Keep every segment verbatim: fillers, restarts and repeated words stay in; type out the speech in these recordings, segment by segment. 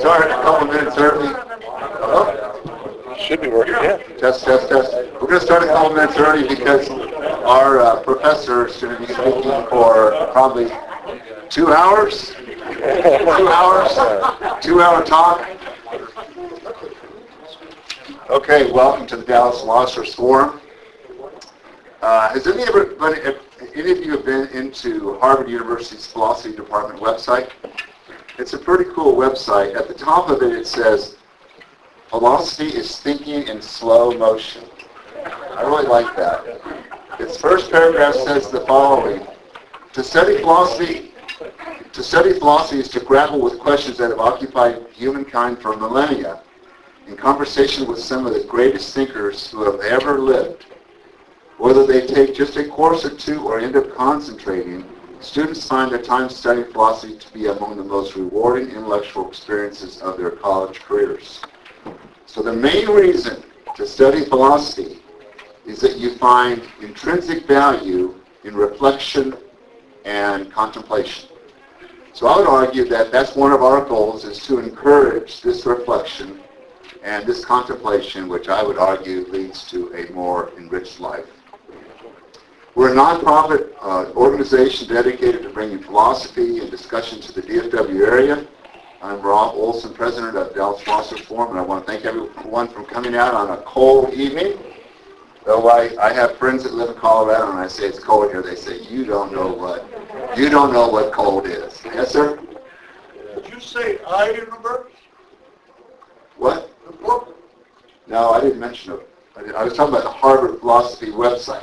start a couple minutes early. Oh. Should be working, yeah. Test, test, test. We're going to start a couple minutes early because our uh, professor is going to be speaking for probably two hours. Two hours. Two-hour talk. Okay, welcome to the Dallas Philosophers Forum. Uh, has any, ever, any of you have been into Harvard University's philosophy department website? It's a pretty cool website. At the top of it, it says, philosophy is thinking in slow motion. I really like that. Its first paragraph says the following. To study philosophy, to study philosophy is to grapple with questions that have occupied humankind for millennia. In conversation with some of the greatest thinkers who have ever lived, whether they take just a course or two or end up concentrating, students find their time studying philosophy to be among the most rewarding intellectual experiences of their college careers. So the main reason to study philosophy is that you find intrinsic value in reflection and contemplation. So I would argue that that's one of our goals, is to encourage this reflection and this contemplation, which I would argue leads to a more enriched life. We're a nonprofit uh, organization dedicated to bringing philosophy and discussion to the D F W area. I'm Rob Olson, president of Dallas Philosophers Forum, and I want to thank everyone for coming out on a cold evening. Though I, I have friends that live in Colorado, and I say it's cold here, they say, you don't know what, you don't know what cold is. Yes, sir? Did you say I in the verse? What? The book? No, I didn't mention it. I, did, I was talking about the Harvard Philosophy website.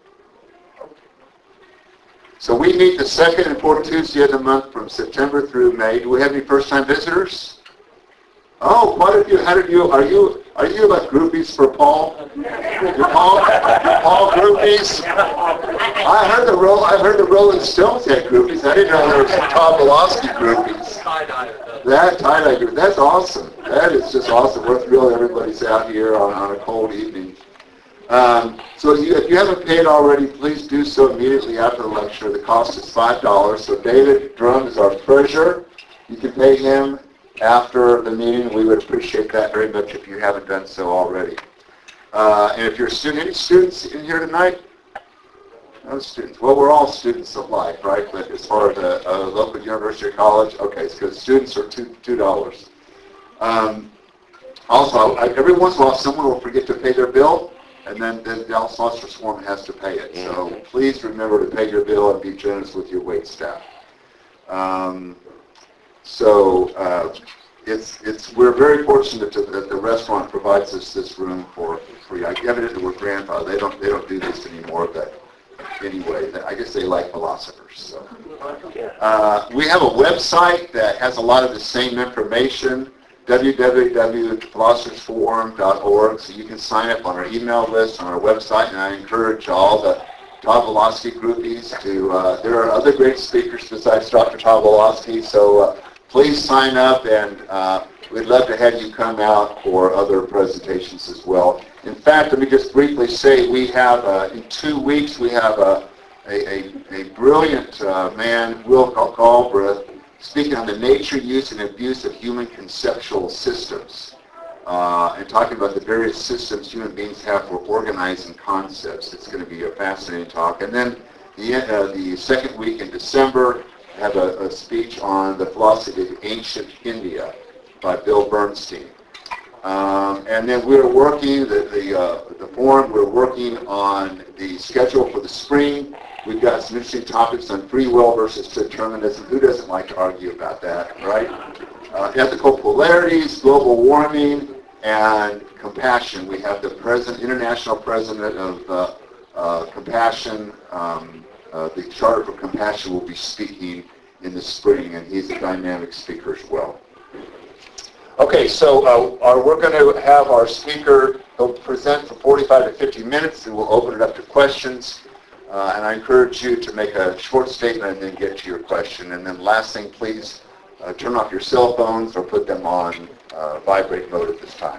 So we meet the second and fourth Tuesday of the month from September through May. Do we have any first-time visitors? Oh, quite a few. How did you? Are you? Are you like groupies for Paul? You're Paul? Paul groupies? I heard the roll. I heard the Rolling Stones had groupies. I didn't know there was some Tom Belowski groupies. That tie-dye group. That's awesome. That is just awesome. We're thrilled everybody's out here on, on a cold evening. Um, so if you, if you haven't paid already, please do so immediately after the lecture. The cost is five dollars. So David Drum is our treasurer. You can pay him after the meeting. We would appreciate that very much if you haven't done so already. Uh, and if you're a student, any students in here tonight? No students. Well, we're all students of life, right? But as far as a, a local university or college, okay, so students are two, two dollars. Um, also, I, every once in a while, someone will forget to pay their bill. And then the Dallas Philosophers Forum has to pay it. So please remember to pay your bill and be generous with your wait staff. Um, so uh, it's it's we're very fortunate to, that the restaurant provides us this room for free. I evidently we're grandfather. They don't they don't do this anymore, but anyway, I guess they like philosophers. So uh, we have a website that has a lot of the same information. w w w dot philosophers forum dot org, so you can sign up on our email list on our website, and I encourage all the Todd Belowski groupies to, uh, there are other great speakers besides Doctor Todd Belowski, so uh, please sign up, and uh, we'd love to have you come out for other presentations as well. In fact, let me just briefly say we have, uh, in two weeks, we have a, a, a, a brilliant uh, man, Will Galbraith, speaking on the nature, use, and abuse of human conceptual systems, uh, and talking about the various systems human beings have for organizing concepts. It's going to be a fascinating talk. And then the, uh, the second week in December, I have a, a speech on the philosophy of ancient India by Bill Bernstein. Um, and then we're working, the, the, uh, the forum, we're working on the schedule for the spring. We've got some interesting topics on free will versus determinism. Who doesn't like to argue about that, right? Uh, ethical polarities, global warming, and compassion. We have the president, international president of uh, uh, Compassion. Um, uh, the Charter for Compassion will be speaking in the spring, and he's a dynamic speaker as well. Okay, so uh, our, we're going to have our speaker he'll present for forty-five to fifty minutes, and we'll open it up to questions. Uh, and I encourage you to make a short statement and then get to your question. And then last thing, please uh, turn off your cell phones or put them on uh, vibrate mode at this time.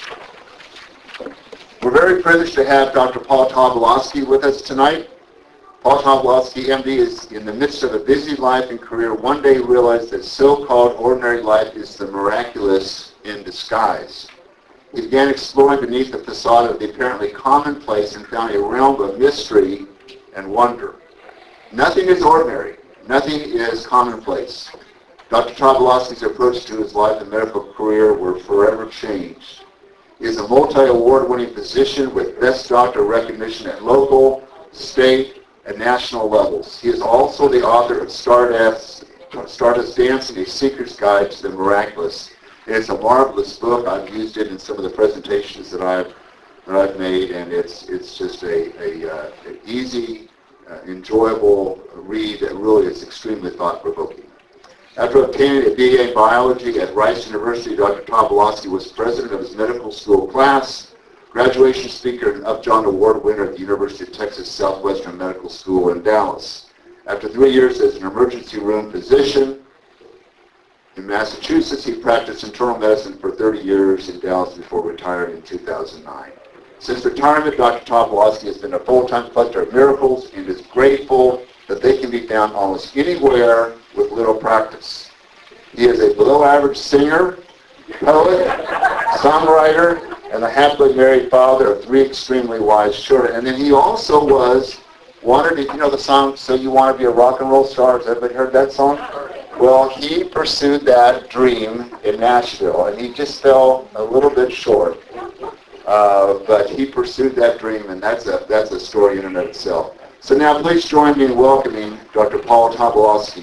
We're very privileged to have Doctor Paul Todd Belowski with us tonight. Paul Tobolowsky, M D, is in the midst of a busy life and career. One day he realized that so-called ordinary life is the miraculous in disguise. He began exploring beneath the facade of the apparently commonplace and found a realm of mystery and wonder. Nothing is ordinary. Nothing is commonplace. Doctor Tobolowsky's approach to his life and medical career were forever changed. He is a multi-award-winning physician with Best Doctor recognition at local, state, and national levels. He is also the author of Stardust, Stardust Dancing, A Seeker's Guide to the Miraculous. It's a marvelous book. I've used it in some of the presentations that I've that I've made, and it's it's just a, a uh, an easy, uh, enjoyable read that really is extremely thought-provoking. After obtaining a B A in biology at Rice University, Doctor Tobolowsky was president of his medical school class, graduation speaker, and Upjohn Award winner at the University of Texas Southwestern Medical School in Dallas. After three years as an emergency room physician in Massachusetts, he practiced internal medicine for thirty years in Dallas before retiring in two thousand nine. Since retirement, Doctor Tobolowsky has been a full-time collector of miracles and is grateful that they can be found almost anywhere with little practice. He is a below-average singer, poet, songwriter, and a happily married father of three extremely wise children. And then he also was, wanted to, you know the song, So You Want to Be a Rock and Roll Star? Has everybody heard that song? Well, he pursued that dream in Nashville, and he just fell a little bit short. Uh, but he pursued that dream, and that's a, that's a story in and of itself. So now please join me in welcoming Doctor Paul Tobolowsky.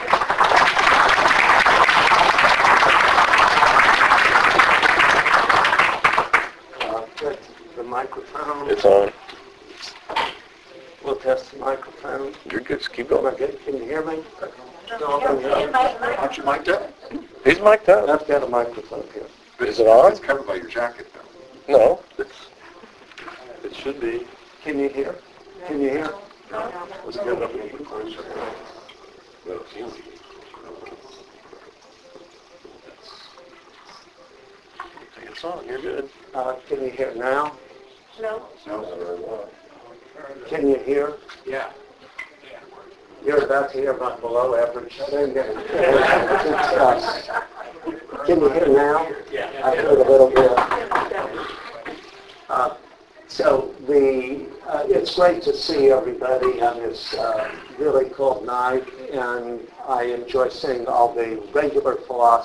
Uh, the microphone. It's on. We'll test the microphone. You're good. Just keep going. Okay, can you hear me? No, I can hear me. Aren't you mic'd up? He's mic'd up. I've got a microphone here. Is it on? It's covered by your jacket, though. No. It's, it should be. Can you hear? Can you hear? Was it good enough to be closer? No, it seems to be. It's on. You're good. Uh, can you hear now? No. Can you hear? Yeah. You're about to hear about below average singing. Can you hear now? Yeah. I heard a little bit. Uh, so the uh, it's great to see everybody on this uh, really cool night, and I enjoy seeing all the regular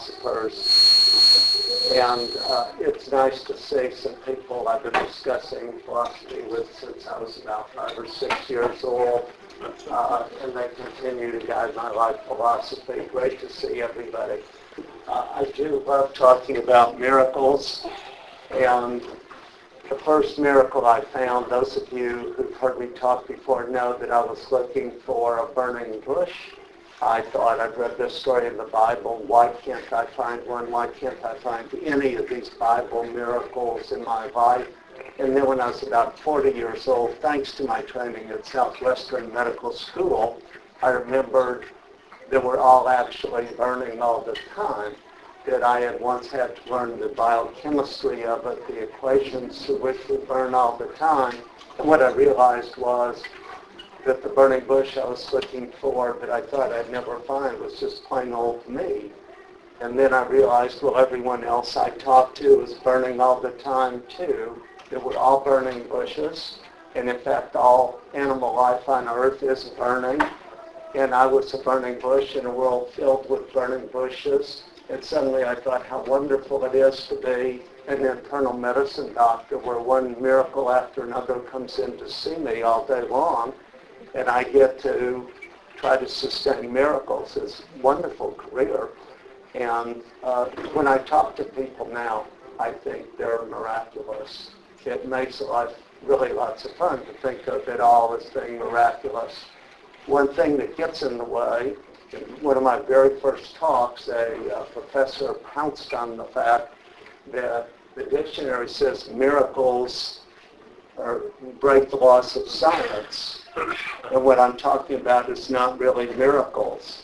philosophers. And uh, it's nice to see some people I've been discussing philosophy with since I was about five or six years old. Uh, and they continue to guide my life philosophy. Great to see everybody. Uh, I do love talking about miracles. And the first miracle I found, those of you who've heard me talk before know that I was looking for a burning bush. I thought, I'd read this story in the Bible. Why can't I find one? Why can't I find any of these Bible miracles in my life? And then when I was about forty years old, thanks to my training at Southwestern Medical School, I remembered that we're all actually burning all the time, that I had once had to learn the biochemistry of it, the equations to which we burn all the time. And what I realized was that the burning bush I was looking for that I thought I'd never find was just plain old me. And then I realized, well, everyone else I talked to is burning all the time too. That we're all burning bushes, and in fact all animal life on earth is burning, and I was a burning bush in a world filled with burning bushes, and suddenly I thought how wonderful it is to be an internal medicine doctor where one miracle after another comes in to see me all day long, and I get to try to sustain miracles. It's a wonderful career, and uh, when I talk to people now, I think they're miraculous. It makes life really lots of fun to think of it all as being miraculous. One thing that gets in the way, in one of my very first talks, a, a professor pounced on the fact that the dictionary says miracles are, break the laws of science. And what I'm talking about is not really miracles.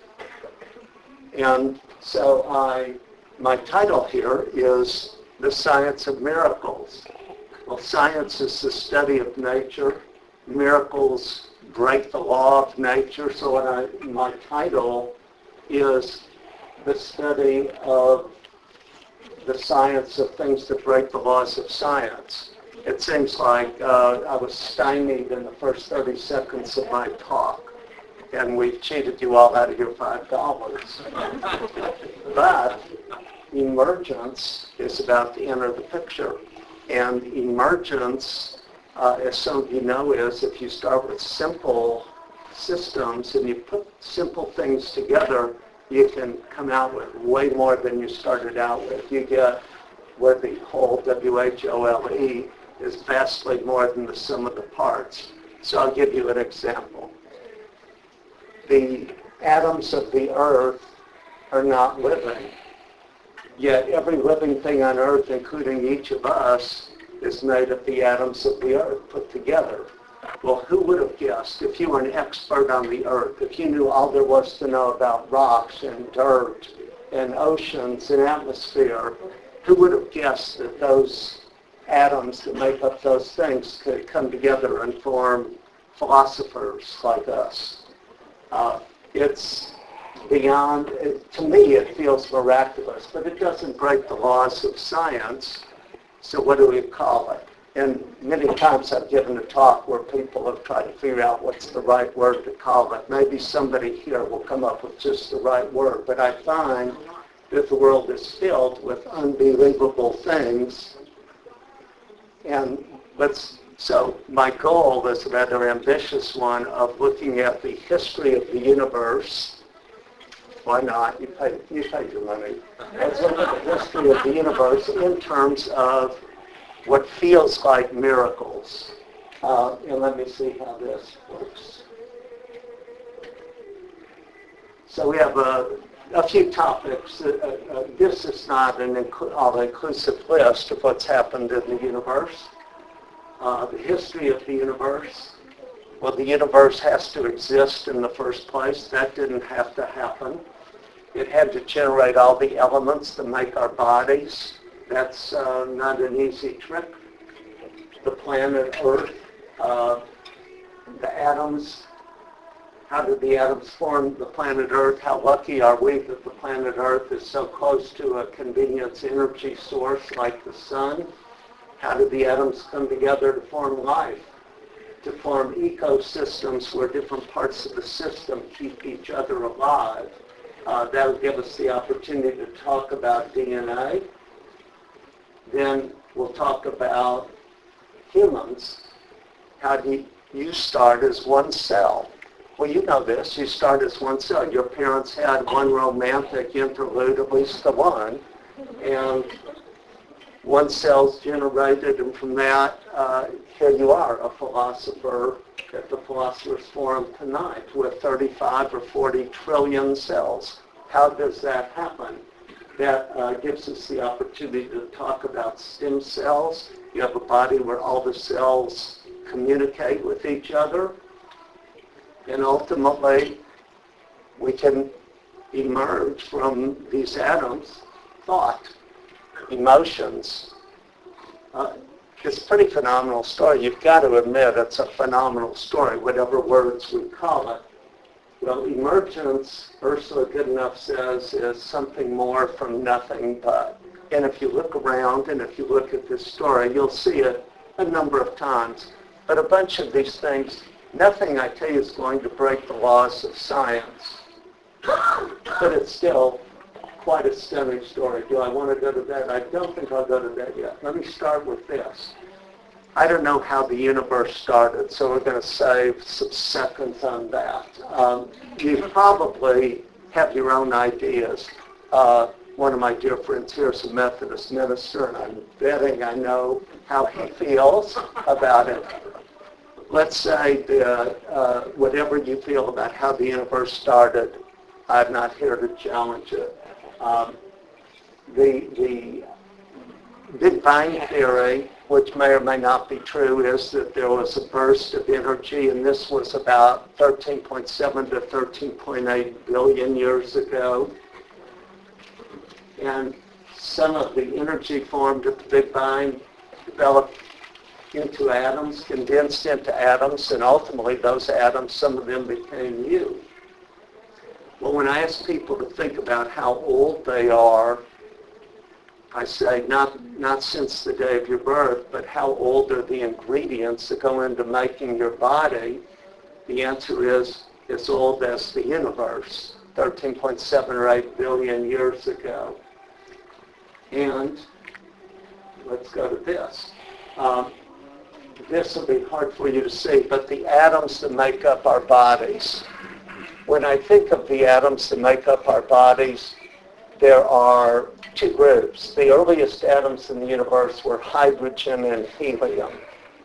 And so I, my title here is The Science of Miracles. Well, science is the study of nature. Miracles break the law of nature. So what I, my title is the study of the science of things that break the laws of science. It seems like uh, I was stymied in the first thirty seconds of my talk, and we've cheated you all out of your five dollars. But emergence is about to enter the picture. And emergence, uh, as some of you know, is if you start with simple systems and you put simple things together, you can come out with way more than you started out with. You get where the whole W H O L E is vastly more than the sum of the parts. So I'll give you an example. The atoms of the earth are not living. Yet every living thing on earth, including each of us, is made of the atoms of the earth put together. Well, who would have guessed, if you were an expert on the earth, if you knew all there was to know about rocks and dirt and oceans and atmosphere, who would have guessed that those atoms that make up those things could come together and form philosophers like us? Uh, it's beyond, it, to me it feels miraculous, but it doesn't break the laws of science. So what do we call it? And many times I've given a talk where people have tried to figure out what's the right word to call it. Maybe somebody here will come up with just the right word, but I find that the world is filled with unbelievable things. And let's, so my goal is a rather ambitious one of looking at the history of the universe. Why not? You pay, you pay your money. Let's look at the history of the universe in terms of what feels like miracles. Uh, and let me see how this works. So we have a, a few topics. Uh, uh, this is not an inclu- all-inclusive list of what's happened in the universe. Uh, the history of the universe. Well, the universe has to exist in the first place. That didn't have to happen. It had to generate all the elements that make our bodies. That's uh, not an easy trick. The planet Earth, uh, the atoms, how did the atoms form the planet Earth? How lucky are we that the planet Earth is so close to a convenience energy source like the sun? How did the atoms come together to form life, to form ecosystems where different parts of the system keep each other alive? Uh, that will give us the opportunity to talk about D N A. Then we'll talk about humans. How do you start as one cell? Well, you know this. You start as one cell. Your parents had one romantic interlude, at least the one, and one cell's generated, and from that, uh, here you are, a philosopher at the Philosopher's Forum tonight with thirty-five or forty trillion cells. How does that happen? That uh, gives us the opportunity to talk about stem cells. You have a body where all the cells communicate with each other. And ultimately, we can emerge from these atoms thought, emotions. Uh, it's a pretty phenomenal story. You've got to admit it's a phenomenal story, whatever words we call it. Well, emergence, Ursula Goodenough says, is something more from nothing but. And if you look around and if you look at this story, you'll see it a number of times. But a bunch of these things, nothing I tell you is going to break the laws of science. But it's still quite a stunning story. Do I want to go to that? I don't think I'll go to that yet. Let me start with this. I don't know how the universe started, so we're going to save some seconds on that. Um, you probably have your own ideas. Uh, one of my dear friends here is a Methodist minister, and I'm betting I know how he feels about it. Let's say that uh, whatever you feel about how the universe started, I'm not here to challenge it. Um, the, the Big Bang Theory, which may or may not be true, is that there was a burst of energy, and this was about thirteen point seven to thirteen point eight billion years ago. And some of the energy formed at the Big Bang developed into atoms, condensed into atoms, and ultimately those atoms, some of them became you. Well, when I ask people to think about how old they are, I say not, not since the day of your birth, but how old are the ingredients that go into making your body? The answer is as old as the universe, thirteen point seven or eight billion years ago. And let's go to this. Um, this will be hard for you to see, but the atoms that make up our bodies. When I think of the atoms that make up our bodies, there are two groups. The earliest atoms in the universe were hydrogen and helium.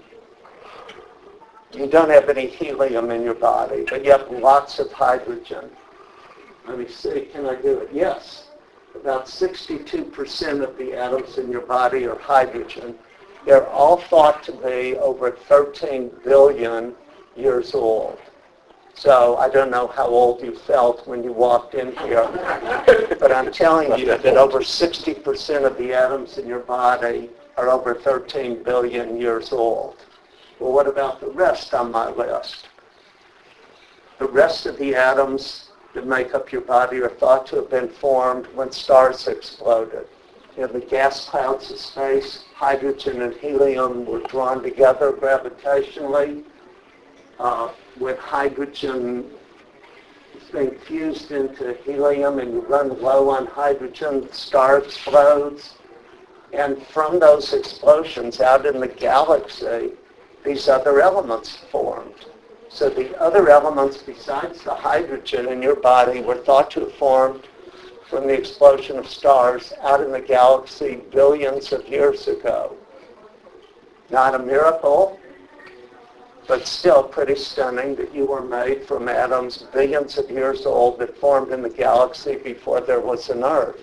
You don't have any helium in your body, but you have lots of hydrogen. Let me see, can I do it? Yes. About sixty-two percent of the atoms in your body are hydrogen. They're all thought to be over thirteen billion years old. So I don't know how old you felt when you walked in here, but I'm telling you that over sixty percent of the atoms in your body are over thirteen billion years old. Well, what about the rest on my list? The rest of the atoms that make up your body are thought to have been formed when stars exploded. In the gas clouds of space, hydrogen and helium were drawn together gravitationally. Uh, when hydrogen is being fused into helium and you run low on hydrogen, the star explodes. And from those explosions out in the galaxy, these other elements formed. So the other elements besides the hydrogen in your body were thought to have formed from the explosion of stars out in the galaxy billions of years ago. Not a miracle, but still pretty stunning that you were made from atoms billions of years old that formed in the galaxy before there was an Earth.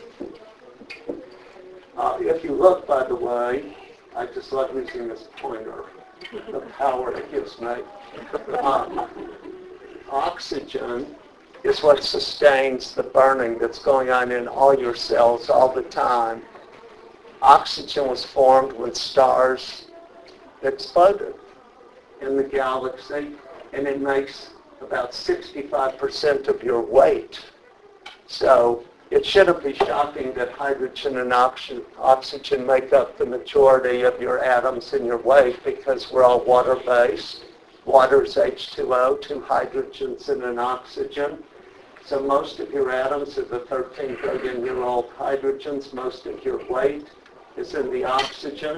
Uh, if you look, by the way, I just love using this pointer, the power it gives me. Um, oxygen is what sustains the burning that's going on in all your cells all the time. Oxygen was formed when stars exploded in the galaxy, and it makes about sixty-five percent of your weight. So it shouldn't be shocking that hydrogen and oxy- oxygen make up the majority of your atoms in your weight because we're all water-based. Water is H two O, two hydrogens and an oxygen. So most of your atoms are the thirteen billion year old hydrogens. Most of your weight is in the oxygen.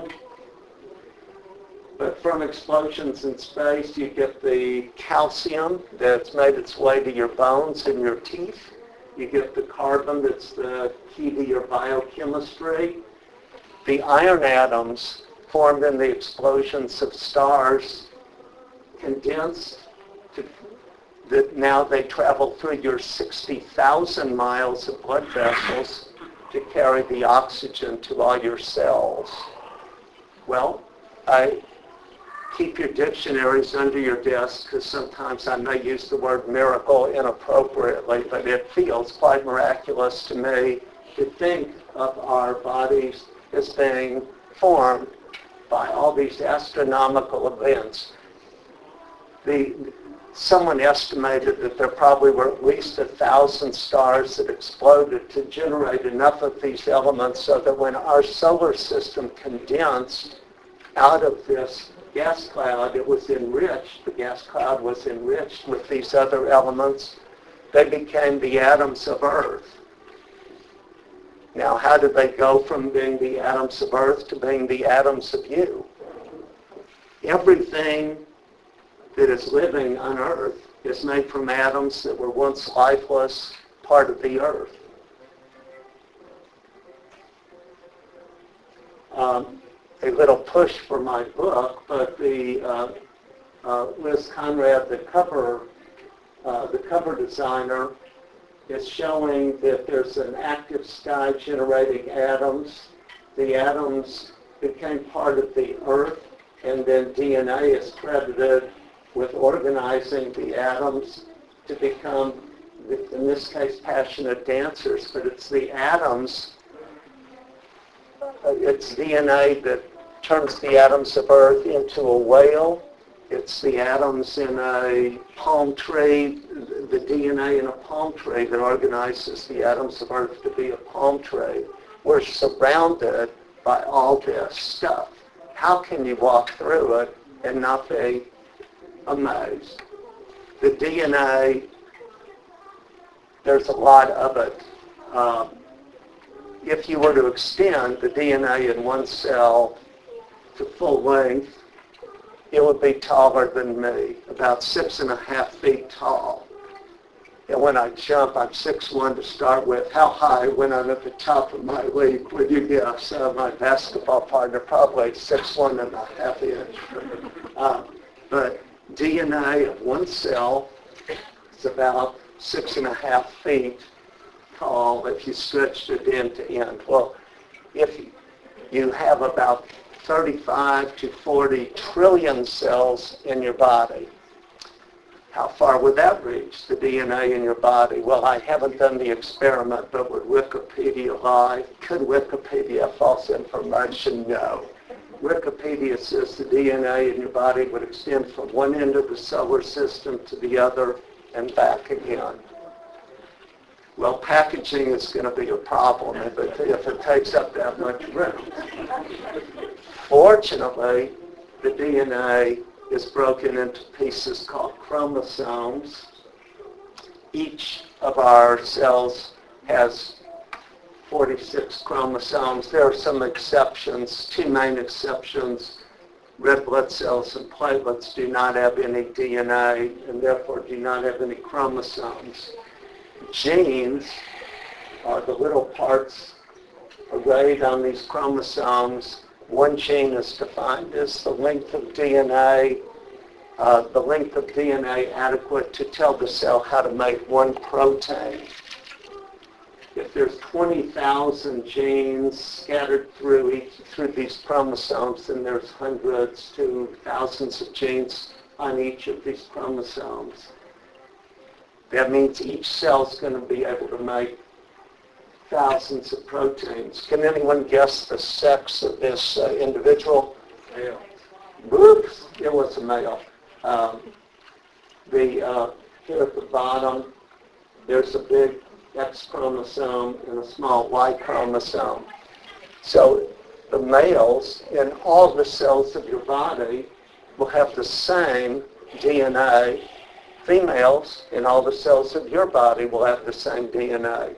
But from explosions in space, you get the calcium that's made its way to your bones and your teeth. You get the carbon that's the key to your biochemistry. The iron atoms formed in the explosions of stars condensed to that now they travel through your sixty thousand miles of blood vessels to carry the oxygen to all your cells. Well, I keep your dictionaries under your desk because sometimes I may use the word miracle inappropriately, but it feels quite miraculous to me to think of our bodies as being formed by all these astronomical events. The, someone estimated that there probably were at least a thousand stars that exploded to generate enough of these elements so that when our solar system condensed out of this gas cloud, it was enriched, the gas cloud was enriched with these other elements. They became the atoms of Earth. Now, how did they go from being the atoms of Earth to being the atoms of you? Everything that is living on Earth is made from atoms that were once lifeless, part of the Earth. Um, a little push for my book, but the uh, uh, Liz Conrad, the cover, uh, the cover designer, is showing that there's an active sky generating atoms. The atoms became part of the Earth, and then D N A is credited with organizing the atoms to become, in this case, passionate dancers. But it's the atoms, it's D N A that turns the atoms of Earth into a whale. It's the atoms in a palm tree, the D N A in a palm tree that organizes the atoms of Earth to be a palm tree. We're surrounded by all this stuff. How can you walk through it and not be amazed? The D N A, there's a lot of it. Um, if you were to extend the D N A in one cell to full length, it would be taller than me, about six and a half feet tall. And when I jump, I'm six one to start with. How high when I'm at the top of my league would you guess? Uh, my basketball partner, probably six one and a half inch. Uh, but D N A of one cell is about six and a half feet tall if you stretched it end to end. Well, if you have about thirty-five to forty trillion cells in your body, how far would that reach, the D N A in your body? Well, I haven't done the experiment, but would Wikipedia lie? Could Wikipedia have false information? No. Wikipedia says the D N A in your body would extend from one end of the solar system to the other and back again. Well, packaging is going to be a problem if it, if it takes up that much room. Fortunately, the D N A is broken into pieces called chromosomes. Each of our cells has forty-six chromosomes. There are some exceptions, two main exceptions. Red blood cells and platelets do not have any D N A and therefore do not have any chromosomes. Genes are the little parts arrayed on these chromosomes. One gene is defined as the length of D N A, uh, the length of D N A adequate to tell the cell how to make one protein. If there's twenty thousand genes scattered through each, through these chromosomes, then there's hundreds to thousands of genes on each of these chromosomes. That means each cell is going to be able to make thousands of proteins. Can anyone guess the sex of this uh, individual? Male. Whoops, it was a male. Um, the uh, here at the bottom, there's a big X chromosome and a small Y chromosome. So the males in all the cells of your body will have the same D N A. Females in all the cells of your body will have the same D N A.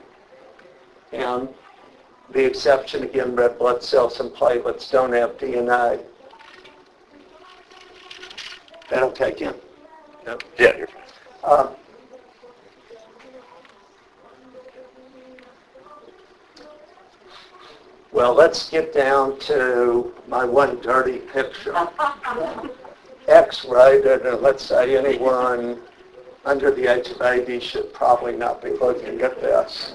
And the exception, again, red blood cells and platelets don't have D N A. That okay, Ken? Yep. Yeah, you're fine. Uh, well, let's get down to my one dirty picture. X-rated, and let's say anyone under the age of eighty should probably not be looking at this.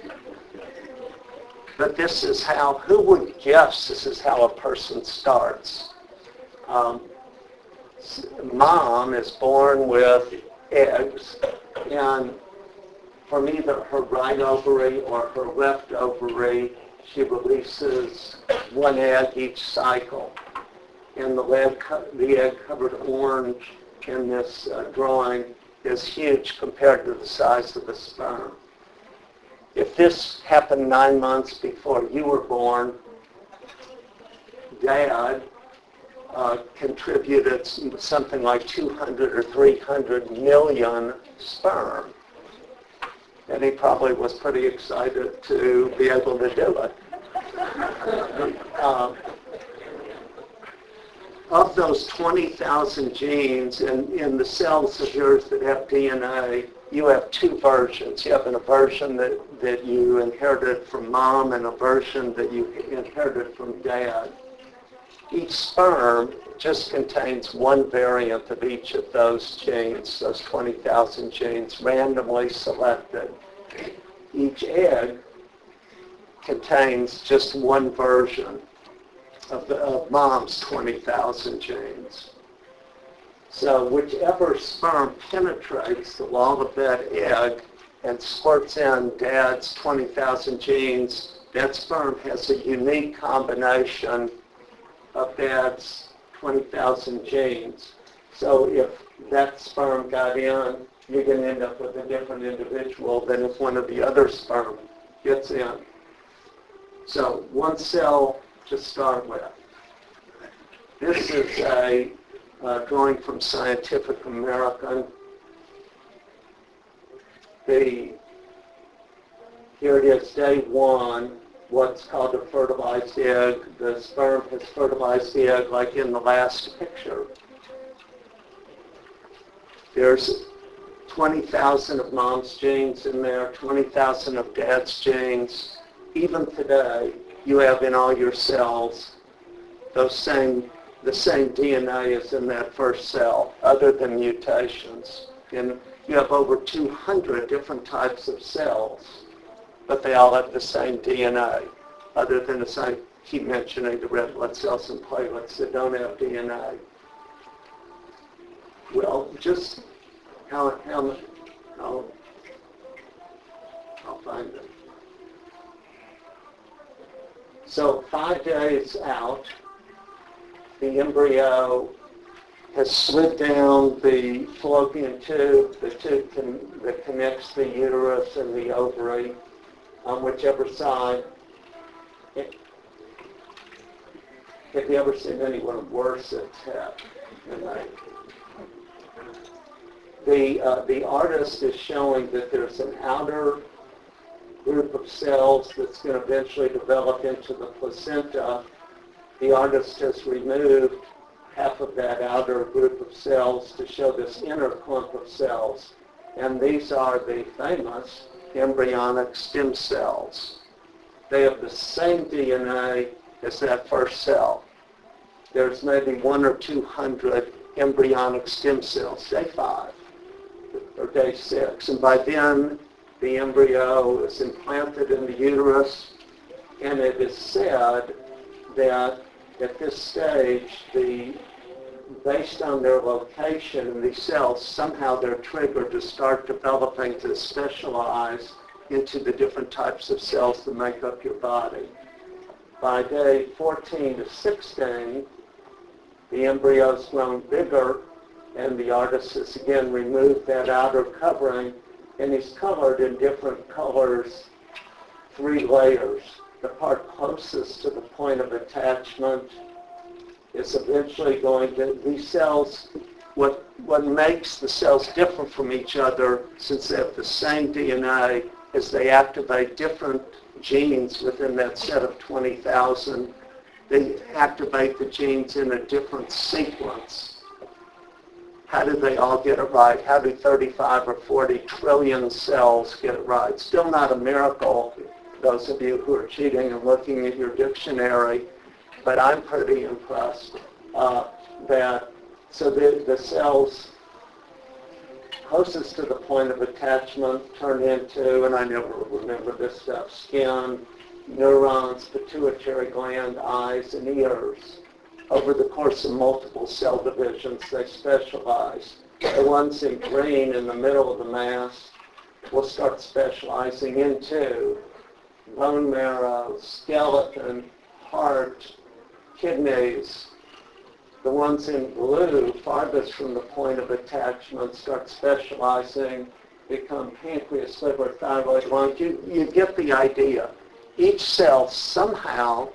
But this is how, who would guess this is how a person starts? Um, mom is born with eggs, and from either her right ovary or her left ovary, she releases one egg each cycle. And the egg, the egg covered orange in this uh, drawing is huge compared to the size of the sperm. If this happened nine months before you were born, Dad uh, contributed something like two hundred or three hundred million sperm. And he probably was pretty excited to be able to do it. uh, Of those twenty thousand genes in, in the cells of yours that have D N A, you have two versions. You have an version that, that you inherited from mom and a version that you inherited from dad. Each sperm just contains one variant of each of those genes, those twenty thousand genes, randomly selected. Each egg contains just one version of, the, of mom's twenty thousand genes. So whichever sperm penetrates the wall of that egg and squirts in dad's twenty thousand genes, that sperm has a unique combination of dad's twenty thousand genes. So if that sperm got in, you're going to end up with a different individual than if one of the other sperm gets in. So one cell to start with. This is a uh, drawing from Scientific American. The, here it is, day one, what's called a fertilized egg. The sperm has fertilized the egg like in the last picture. There's twenty thousand of mom's genes in there, twenty thousand of dad's genes. Even today, you have in all your cells those same, the same D N A as in that first cell, other than mutations. And you have over two hundred different types of cells, but they all have the same D N A, other than, as I keep mentioning, the red blood cells and platelets that don't have D N A. Well, just how, how, how I'll find it. So five days out, the embryo has slid down the fallopian tube, the tube can, that connects the uterus and the ovary on whichever side. It, have you ever seen anyone worse at tech than that? The, uh, the artist is showing that there's an outer group of cells that's going to eventually develop into the placenta. The artist has removed half of that outer group of cells to show this inner clump of cells. And these are the famous embryonic stem cells. They have the same D N A as that first cell. There's maybe one or two hundred embryonic stem cells, day five or day six. And by then, the embryo is implanted in the uterus, and it is said that at this stage, the, based on their location in these cells, somehow they're triggered to start developing to specialize into the different types of cells that make up your body. By day fourteen to sixteen, the embryo's grown bigger, and the artist has again removed that outer covering, and he's colored in different colors, three layers. The part closest to the point of attachment is eventually going to, these cells, what, what makes the cells different from each other, since they have the same D N A, is they activate different genes within that set of twenty thousand. They activate the genes in a different sequence. How do they all get it right? How do thirty-five or forty trillion cells get it right? Still not a miracle, those of you who are cheating and looking at your dictionary, but I'm pretty impressed uh, that, so the, the cells closest to the point of attachment turn into, and I never remember this stuff, skin, neurons, pituitary gland, eyes, and ears. Over the course of multiple cell divisions, they specialize. The ones in green in the middle of the mass will start specializing into bone marrow, skeleton, heart, kidneys. The ones in blue, farthest from the point of attachment, start specializing, become pancreas, liver, thyroid, lungs. You, you get the idea. Each cell somehow,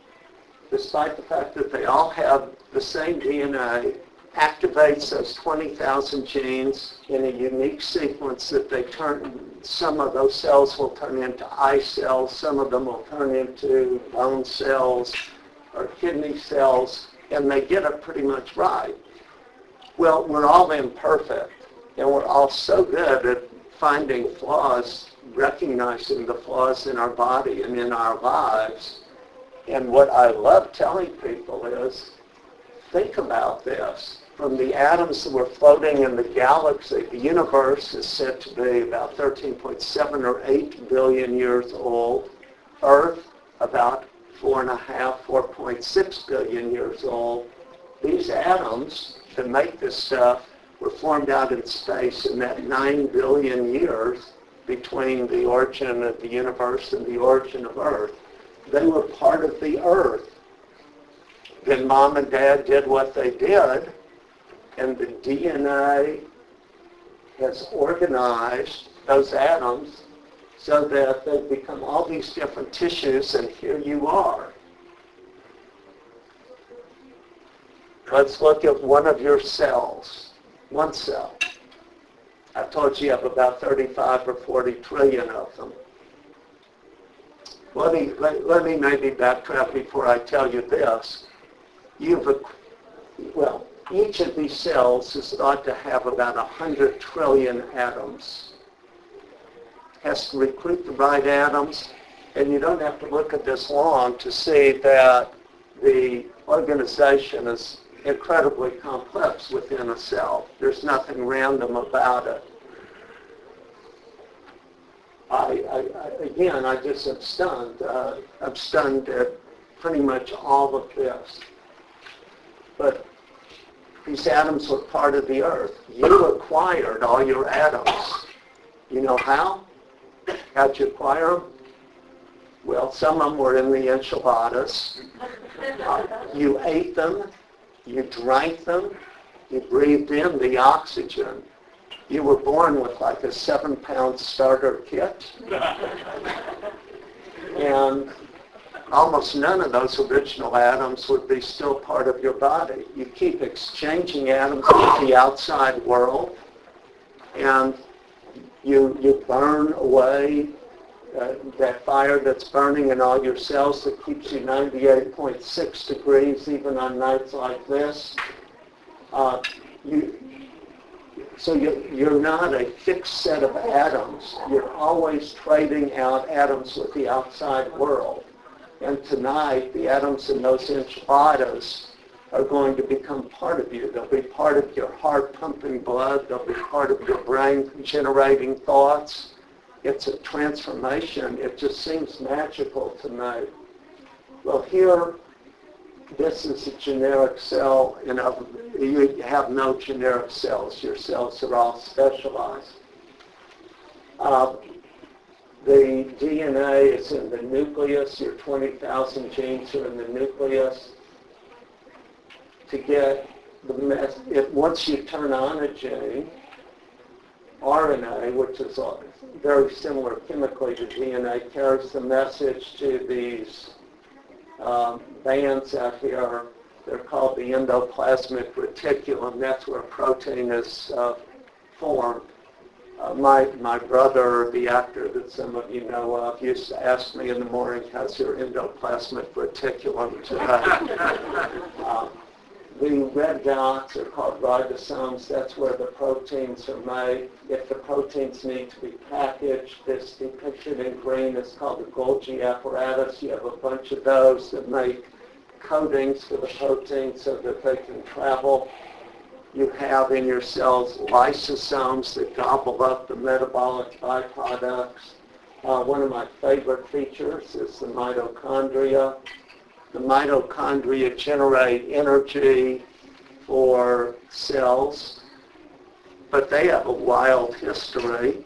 despite the fact that they all have the same D N A, activates those twenty thousand genes in a unique sequence that they turn, some of those cells will turn into eye cells, some of them will turn into bone cells or kidney cells, and they get it pretty much right. Well, we're all imperfect, and we're all so good at finding flaws, recognizing the flaws in our body and in our lives. And what I love telling people is, think about this. From the atoms that were floating in the galaxy, the universe is said to be about thirteen point seven or eight billion years old. Earth, about four and a half, four point six billion years old. These atoms that make this stuff were formed out in space in that nine billion years between the origin of the universe and the origin of Earth. They were part of the Earth. then mom and dad did what they did, and the D N A has organized those atoms so that they become all these different tissues, and here you are. Let's look at one of your cells, one cell. I told you you have about thirty-five or forty trillion of them. Let me, let, let me maybe backtrack before I tell you this. You've, well, each of these cells is thought to have about one hundred trillion atoms. Has to recruit the right atoms, and you don't have to look at this long to see that the organization is incredibly complex within a cell. There's nothing random about it. I, I, I again, I just am stunned. Uh, I'm stunned at pretty much all of this. But these atoms were part of the earth. You acquired all your atoms. You know how? How'd you acquire them? Well, some of them were in the enchiladas. Uh, you ate them. You drank them. You breathed in the oxygen. You were born with like a seven-pound starter kit. And almost none of those original atoms would be still part of your body. You keep exchanging atoms with the outside world, and you, you burn away uh, that fire that's burning in all your cells that keeps you ninety-eight point six degrees even on nights like this. Uh, you, so you, you're not a fixed set of atoms. You're always trading out atoms with the outside world. And tonight, the atoms in those enchiladas are going to become part of you. They'll be part of your heart pumping blood. They'll be part of your brain generating thoughts. It's a transformation. It just seems magical to me. Well, here, this is a generic cell. You know, you have no generic cells. Your cells are all specialized. Uh, the D N A is in the nucleus. Your twenty thousand genes are in the nucleus. To get the mess, it, once you turn on a gene, R N A, which is very similar chemically to D N A, carries the message to these um, bands out here. They're called the endoplasmic reticulum. That's where protein is uh, formed. Uh, my, my brother, the actor that some of you know of, used to ask me in the morning, how's your endoplasmic reticulum today? uh, The red dots are called ribosomes. That's where the proteins are made. If the proteins need to be packaged, this depicted in green is called the Golgi apparatus. You have a bunch of those that make coatings for the protein so that they can travel. You have in your cells lysosomes that gobble up the metabolic byproducts. Uh, one of my favorite features is the mitochondria. The mitochondria generate energy for cells, but they have a wild history.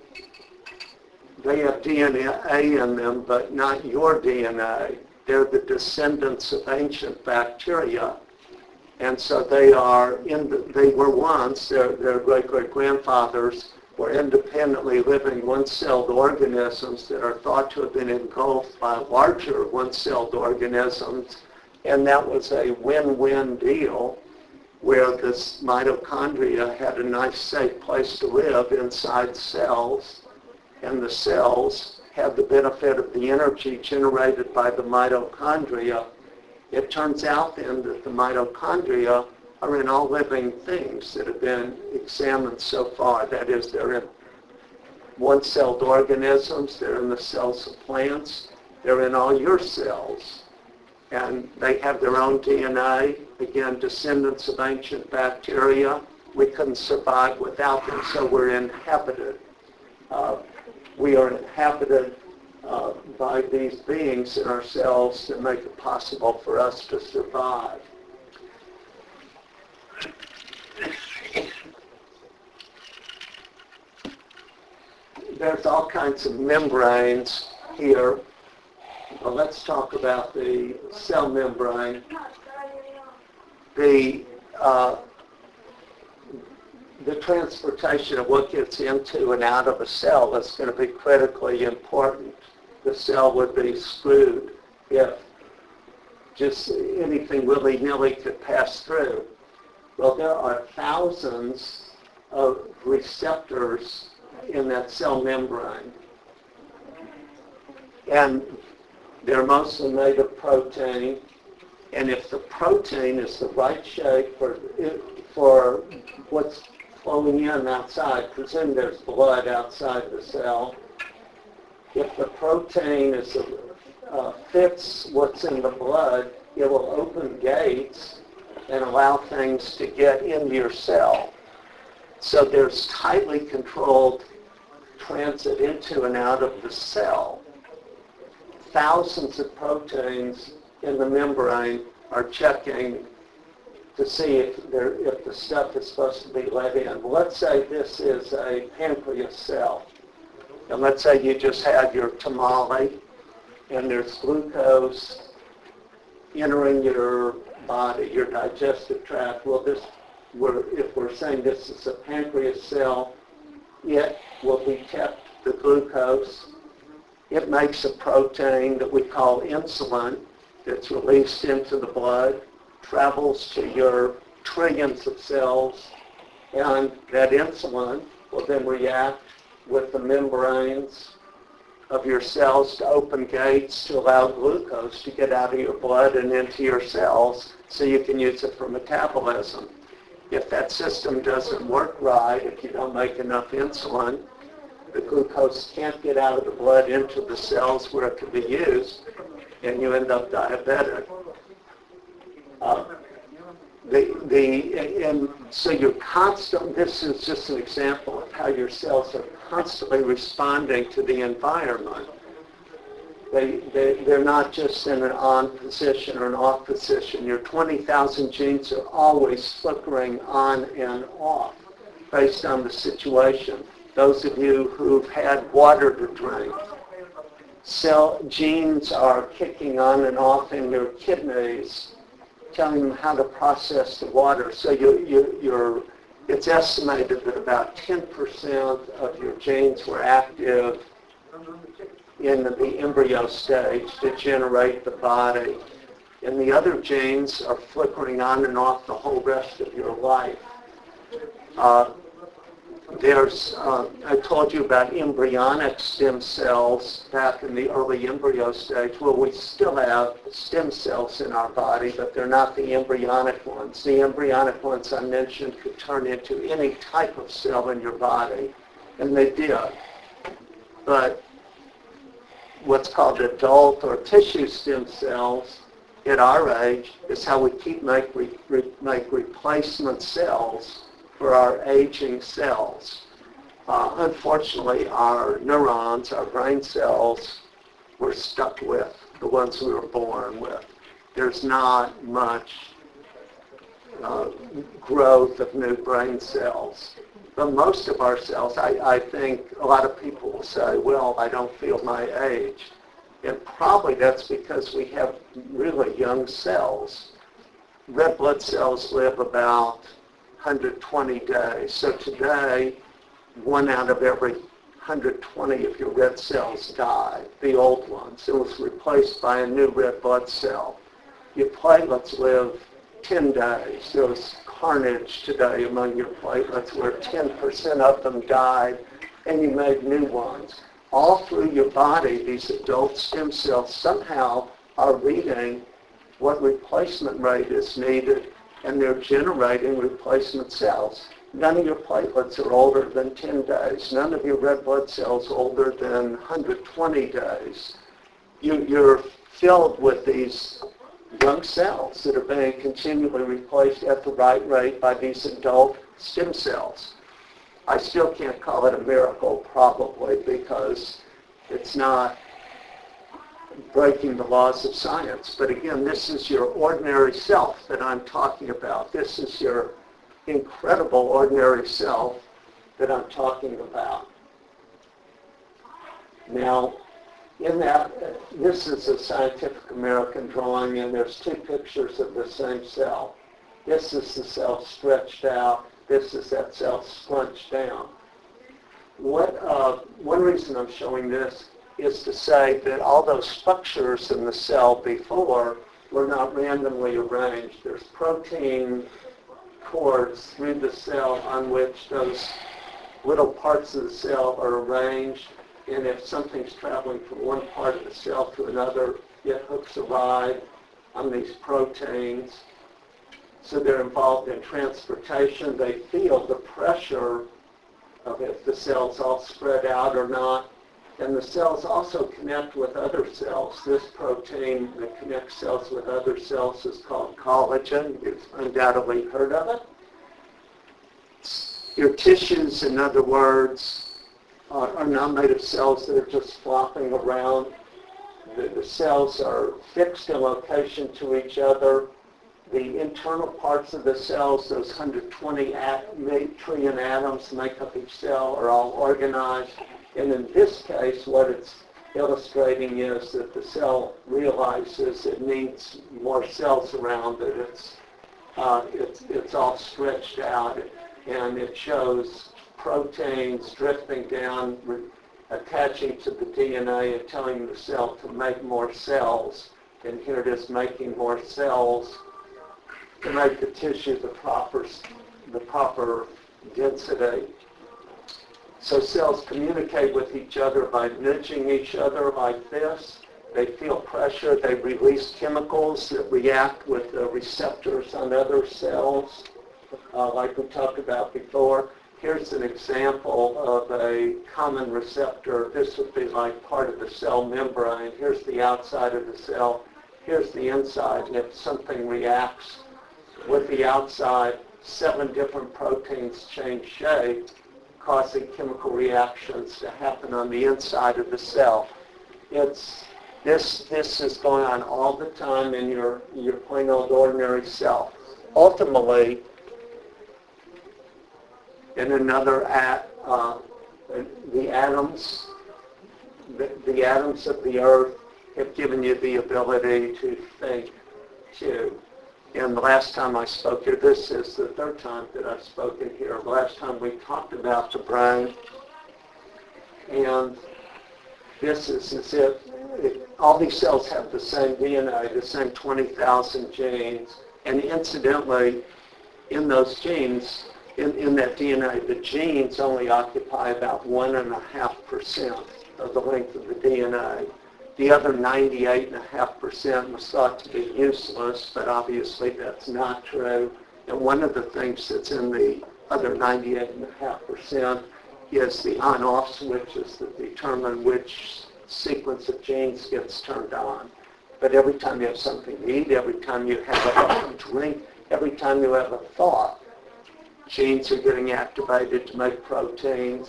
They have D N A in them, but not your D N A. They're the descendants of ancient bacteria. And so they are, in the, they were once, their, their great-great-grandfathers were independently living one-celled organisms that are thought to have been engulfed by larger one-celled organisms, and that was a win-win deal where this mitochondria had a nice, safe place to live inside cells, and the cells had the benefit of the energy generated by the mitochondria. It turns out then that the mitochondria are in all living things that have been examined so far. That is, they're in one-celled organisms, they're in the cells of plants, they're in all your cells. And they have their own D N A, again, descendants of ancient bacteria. We couldn't survive without them, so we're inhabited. Uh, we are inhabited uh, by these beings in our cells that make it possible for us to survive. There's all kinds of membranes here. Well, let's talk about the cell membrane. the uh, the transportation of what gets into and out of a cell is going to be critically important. The cell would be screwed if just anything willy-nilly could pass through. Well, there are thousands of receptors in that cell membrane. And they're mostly made of protein. And if the protein is the right shape for, for what's flowing in outside, presume there's blood outside the cell. If the protein is uh, fits what's in the blood, it will open gates and allow things to get into your cell. So there's tightly controlled transit into and out of the cell. Thousands of proteins in the membrane are checking to see if, there, if the stuff is supposed to be let in. Let's say this is a pancreas cell. And let's say you just had your tamale and there's glucose entering your body, your digestive tract. Well, this, we're, if we're saying this is a pancreas cell, it will detect the glucose. It makes a protein that we call insulin that's released into the blood, travels to your trillions of cells, and that insulin will then react with the membranes of your cells to open gates to allow glucose to get out of your blood and into your cells so you can use it for metabolism. If that system doesn't work right, if you don't make enough insulin, the glucose can't get out of the blood into the cells where it can be used, and you end up diabetic. Uh, the, the, and so you're constant, this is just an example of how your cells are constantly responding to the environment. They, they, they're not just in an on position or an off position. Your twenty thousand genes are always flickering on and off based on the situation. Those of you who've had water to drink, cell genes are kicking on and off in your kidneys, telling them how to process the water. So you, you, you're, it's estimated that about ten percent of your genes were active in the embryo stage to generate the body. And the other genes are flickering on and off the whole rest of your life. Uh, There's, uh, I told you about embryonic stem cells back in the early embryo stage. Well, we still have stem cells in our body, but they're not the embryonic ones. The embryonic ones I mentioned could turn into any type of cell in your body, and they did. But what's called adult or tissue stem cells at our age is how we keep make, re, re, make replacement cells for our aging cells. Uh, unfortunately, our neurons, our brain cells, we're stuck with, the ones we were born with. There's not much uh, growth of new brain cells. But most of our cells, I, I think a lot of people will say, well, I don't feel my age. And probably that's because we have really young cells. Red blood cells live about one hundred twenty days. So today, one out of every one hundred twenty of your red cells died, the old ones. It was replaced by a new red blood cell. Your platelets live ten days. There was carnage today among your platelets where ten percent of them died and you made new ones. All through your body, these adult stem cells somehow are reading what replacement rate is needed, and they're generating replacement cells. None of your platelets are older than ten days. None of your red blood cells older than one hundred twenty days. You, you're filled with these young cells that are being continually replaced at the right rate by these adult stem cells. I still can't call it a miracle, probably, because it's not breaking the laws of science. But again, this is your ordinary self that I'm talking about. This is your incredible ordinary self that I'm talking about. Now, in that, this is a Scientific American drawing, and there's two pictures of the same cell. This is the cell stretched out. This is that cell scrunched down. What, uh, one reason I'm showing this is to say that all those structures in the cell before were not randomly arranged. There's protein cords through the cell on which those little parts of the cell are arranged, and if something's traveling from one part of the cell to another, it hooks a ride on these proteins. So they're involved in transportation. They feel the pressure of if the cell's all spread out or not. And the cells also connect with other cells. This protein that connects cells with other cells is called collagen. You've undoubtedly heard of it. Your tissues, in other words, are, are not made of cells that are just flopping around. The, the cells are fixed in location to each other. The internal parts of the cells, those one hundred twenty trillion atoms make up each cell, are all organized. And in this case, what it's illustrating is that the cell realizes it needs more cells around it. It's, uh, it's, it's all stretched out, and it shows proteins drifting down, re- attaching to the D N A and telling the cell to make more cells. And here it is making more cells to make the tissue the proper, the proper density. So cells communicate with each other by nudging each other like this. They feel pressure. They release chemicals that react with the receptors on other cells, uh, like we talked about before. Here's an example of a common receptor. This would be like part of the cell membrane. Here's the outside of the cell. Here's the inside. And if something reacts with the outside, seven different proteins change shape, causing chemical reactions to happen on the inside of the cell. It's, this, this is going on all the time in your, your plain old ordinary cell. Ultimately, in another at, uh, the atoms, the, the atoms of the earth have given you the ability to think too. And the last time I spoke here, this is the third time that I've spoken here. The last time we talked about the brain. And this is as if it, all these cells have the same D N A, the same twenty thousand genes. And incidentally, in those genes, in, in that D N A, the genes only occupy about one point five percent of the length of the D N A. The other ninety-eight point five percent was thought to be useless, but obviously that's not true. And one of the things that's in the other ninety-eight point five percent is the on-off switches that determine which sequence of genes gets turned on. But every time you have something to eat, every time you have a drink, every time you have a thought, genes are getting activated to make proteins.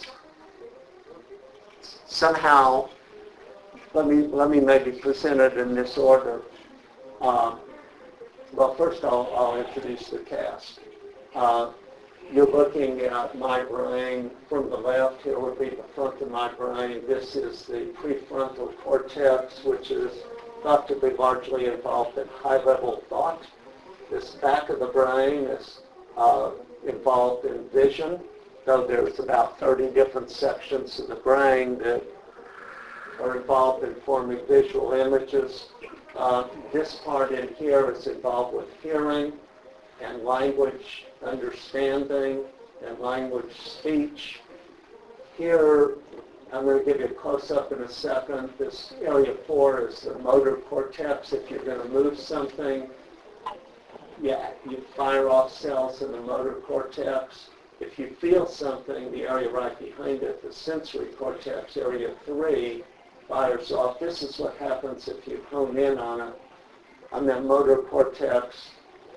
Somehow, Let me, let me maybe present it in this order. Um, well, first I'll, I'll introduce the cast. Uh, you're looking at my brain. From the left, here would be the front of my brain. This is the prefrontal cortex, which is thought to be largely involved in high-level thought. This back of the brain is uh, involved in vision, though there's about thirty different sections of the brain that are involved in forming visual images. Uh, this part in here is involved with hearing and language understanding and language speech. Here, I'm going to give you a close-up in a second. This area four is the motor cortex. If you're going to move something, yeah, you fire off cells in the motor cortex. If you feel something, the area right behind it, the sensory cortex, area three, fires off. This is what happens if you hone in on it, on that motor cortex.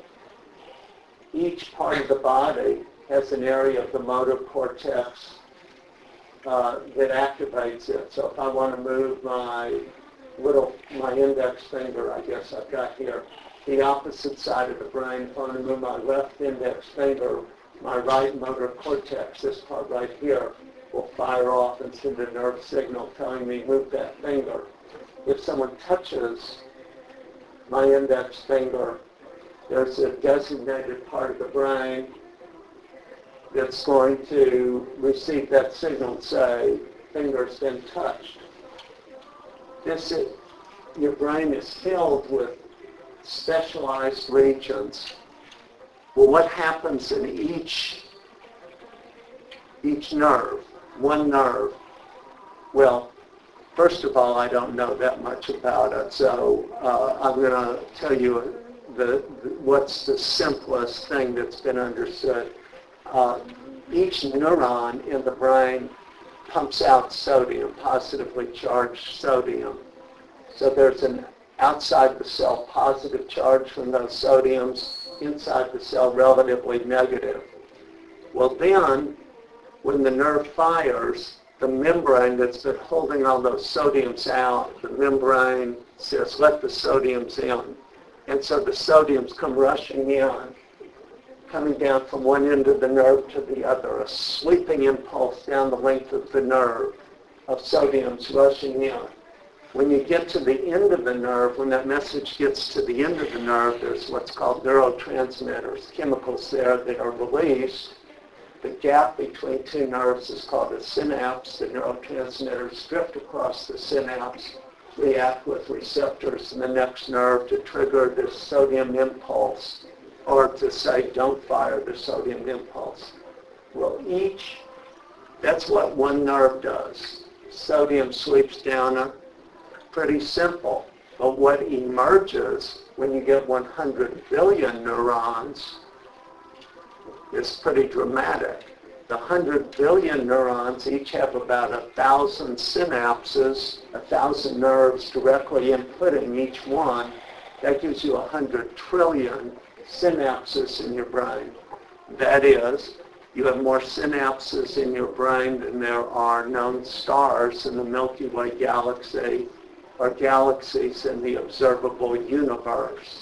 Each part of the body has an area of the motor cortex uh, that activates it. So if I want to move my little, my index finger, I guess I've got here, the opposite side of the brain, if I want to move my left index finger, my right motor cortex, this part right here, will fire off and send a nerve signal telling me move that finger. If someone touches my index finger, there's a designated part of the brain that's going to receive that signal and say, finger's been touched. This is, your brain is filled with specialized regions. Well, what happens in each, each nerve, one nerve? Well, first of all, I don't know that much about it, so uh, I'm going to tell you the, the, what's the simplest thing that's been understood. Uh, each neuron in the brain pumps out sodium, positively charged sodium. So there's an outside the cell positive charge from those sodiums, inside the cell relatively negative. Well then, when the nerve fires, the membrane that's been holding all those sodiums out, the membrane says, let the sodiums in. And so the sodiums come rushing in, coming down from one end of the nerve to the other, a sweeping impulse down the length of the nerve of sodiums rushing in. When you get to the end of the nerve, when that message gets to the end of the nerve, there's what's called neurotransmitters, chemicals there that are released. The gap between two nerves is called a synapse. The neurotransmitters drift across the synapse, react with receptors in the next nerve to trigger the sodium impulse, or to say, don't fire the sodium impulse. Well, each, that's what one nerve does. Sodium sweeps down a pretty simple. But what emerges when you get one hundred billion neurons is pretty dramatic. The one hundred billion neurons each have about a thousand synapses, a thousand nerves directly inputting each one. That gives you one hundred trillion synapses in your brain. That is, you have more synapses in your brain than there are known stars in the Milky Way galaxy or galaxies in the observable universe.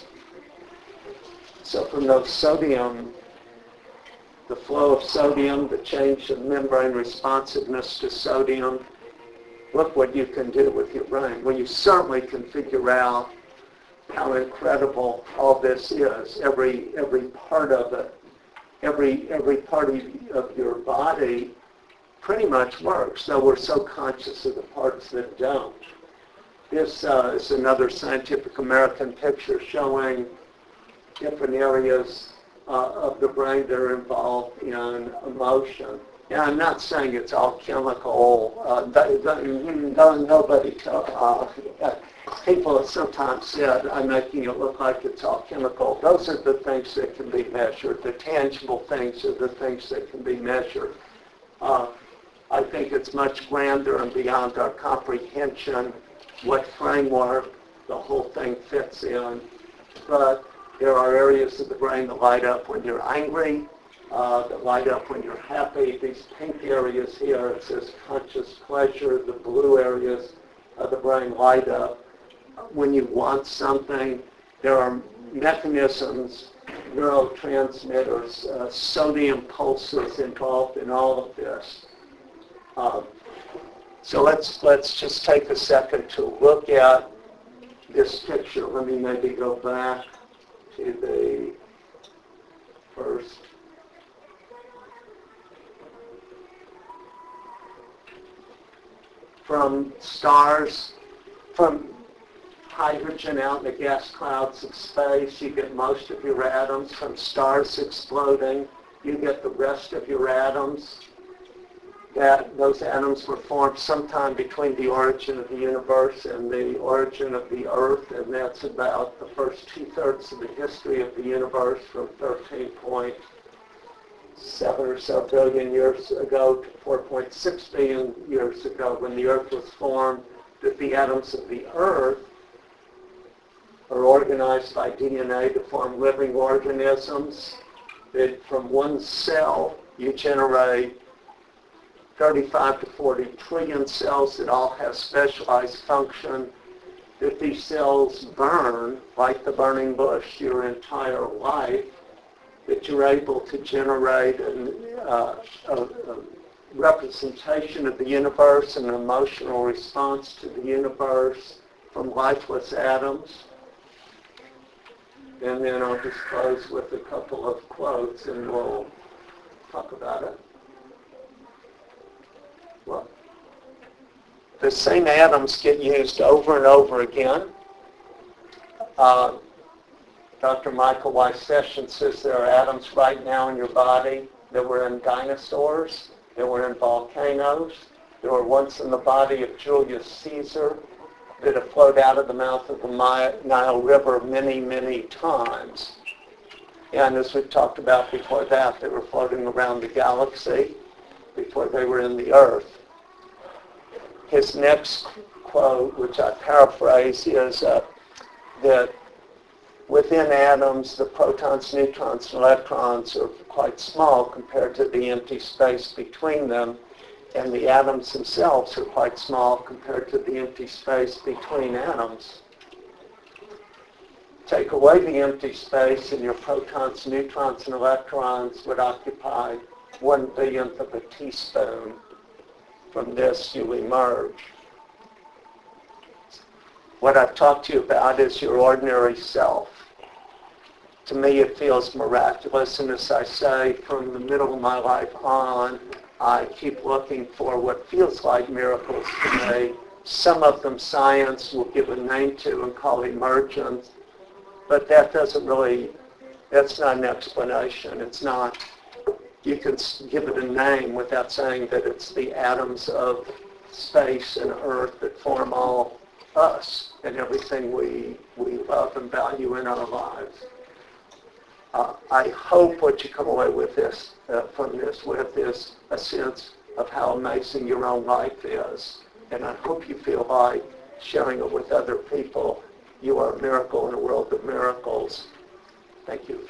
So from those sodium, the flow of sodium, the change of membrane responsiveness to sodium, look what you can do with your brain. Well, you certainly can figure out how incredible all this is. Every every part of it, every every part of, of your body pretty much works, though we're so conscious of the parts that don't. This uh, is another Scientific American picture showing different areas uh, of the brain that are involved in emotion. And I'm not saying it's all chemical. Uh, that, that, nobody, uh, people have sometimes said, I'm making it look like it's all chemical. Those are the things that can be measured. The tangible things are the things that can be measured. Uh, I think it's much grander and beyond our comprehension what framework the whole thing fits in. But there are areas of the brain that light up when you're angry, uh, that light up when you're happy. These pink areas here, it says conscious pleasure. The blue areas of the brain light up when you want something. There are mechanisms, neurotransmitters, uh, sodium pulses involved in all of this. Um, so let's let's just take a second to look at this picture. Let me maybe go back to the first. From stars, from hydrogen out in the gas clouds of space, you get most of your atoms. From stars exploding, you get the rest of your atoms. That those atoms were formed sometime between the origin of the universe and the origin of the Earth, and that's about the first two-thirds of the history of the universe, from thirteen point seven or so billion years ago to four point six billion years ago when the Earth was formed. That the atoms of the Earth are organized by D N A to form living organisms. That from one cell you generate thirty-five to forty trillion cells that all have specialized function. That these cells burn like the burning bush your entire life. That you're able to generate an, uh, a, a representation of the universe, an emotional response to the universe from lifeless atoms. and then I'll just close with a couple of quotes and we'll talk about it. Well, the same atoms get used over and over again. Uh, Doctor Michael Y. Sessions says there are atoms right now in your body that were in dinosaurs, that were in volcanoes, that were once in the body of Julius Caesar, that have flowed out of the mouth of the Nile River many, many times. And as we've talked about before that, they were floating around the galaxy before they were in the Earth. His next quote, which I paraphrase, is uh, that within atoms, the protons, neutrons, and electrons are quite small compared to the empty space between them, and the atoms themselves are quite small compared to the empty space between atoms. Take away the empty space and your protons, neutrons, and electrons would occupy one billionth of a teaspoon. From this you emerge. What I've talked to you about is your ordinary self. To me it feels miraculous, and as I say, from the middle of my life on, I keep looking for what feels like miracles to me. Some of them science will give a name to and call emergence, but that doesn't really, that's not an explanation. It's not, you can give it a name without saying that it's the atoms of space and earth that form all us and everything we, we love and value in our lives. Uh, I hope what you come away with this, uh, from this with is a sense of how amazing your own life is. And I hope you feel like sharing it with other people. You are a miracle in a world of miracles. Thank you.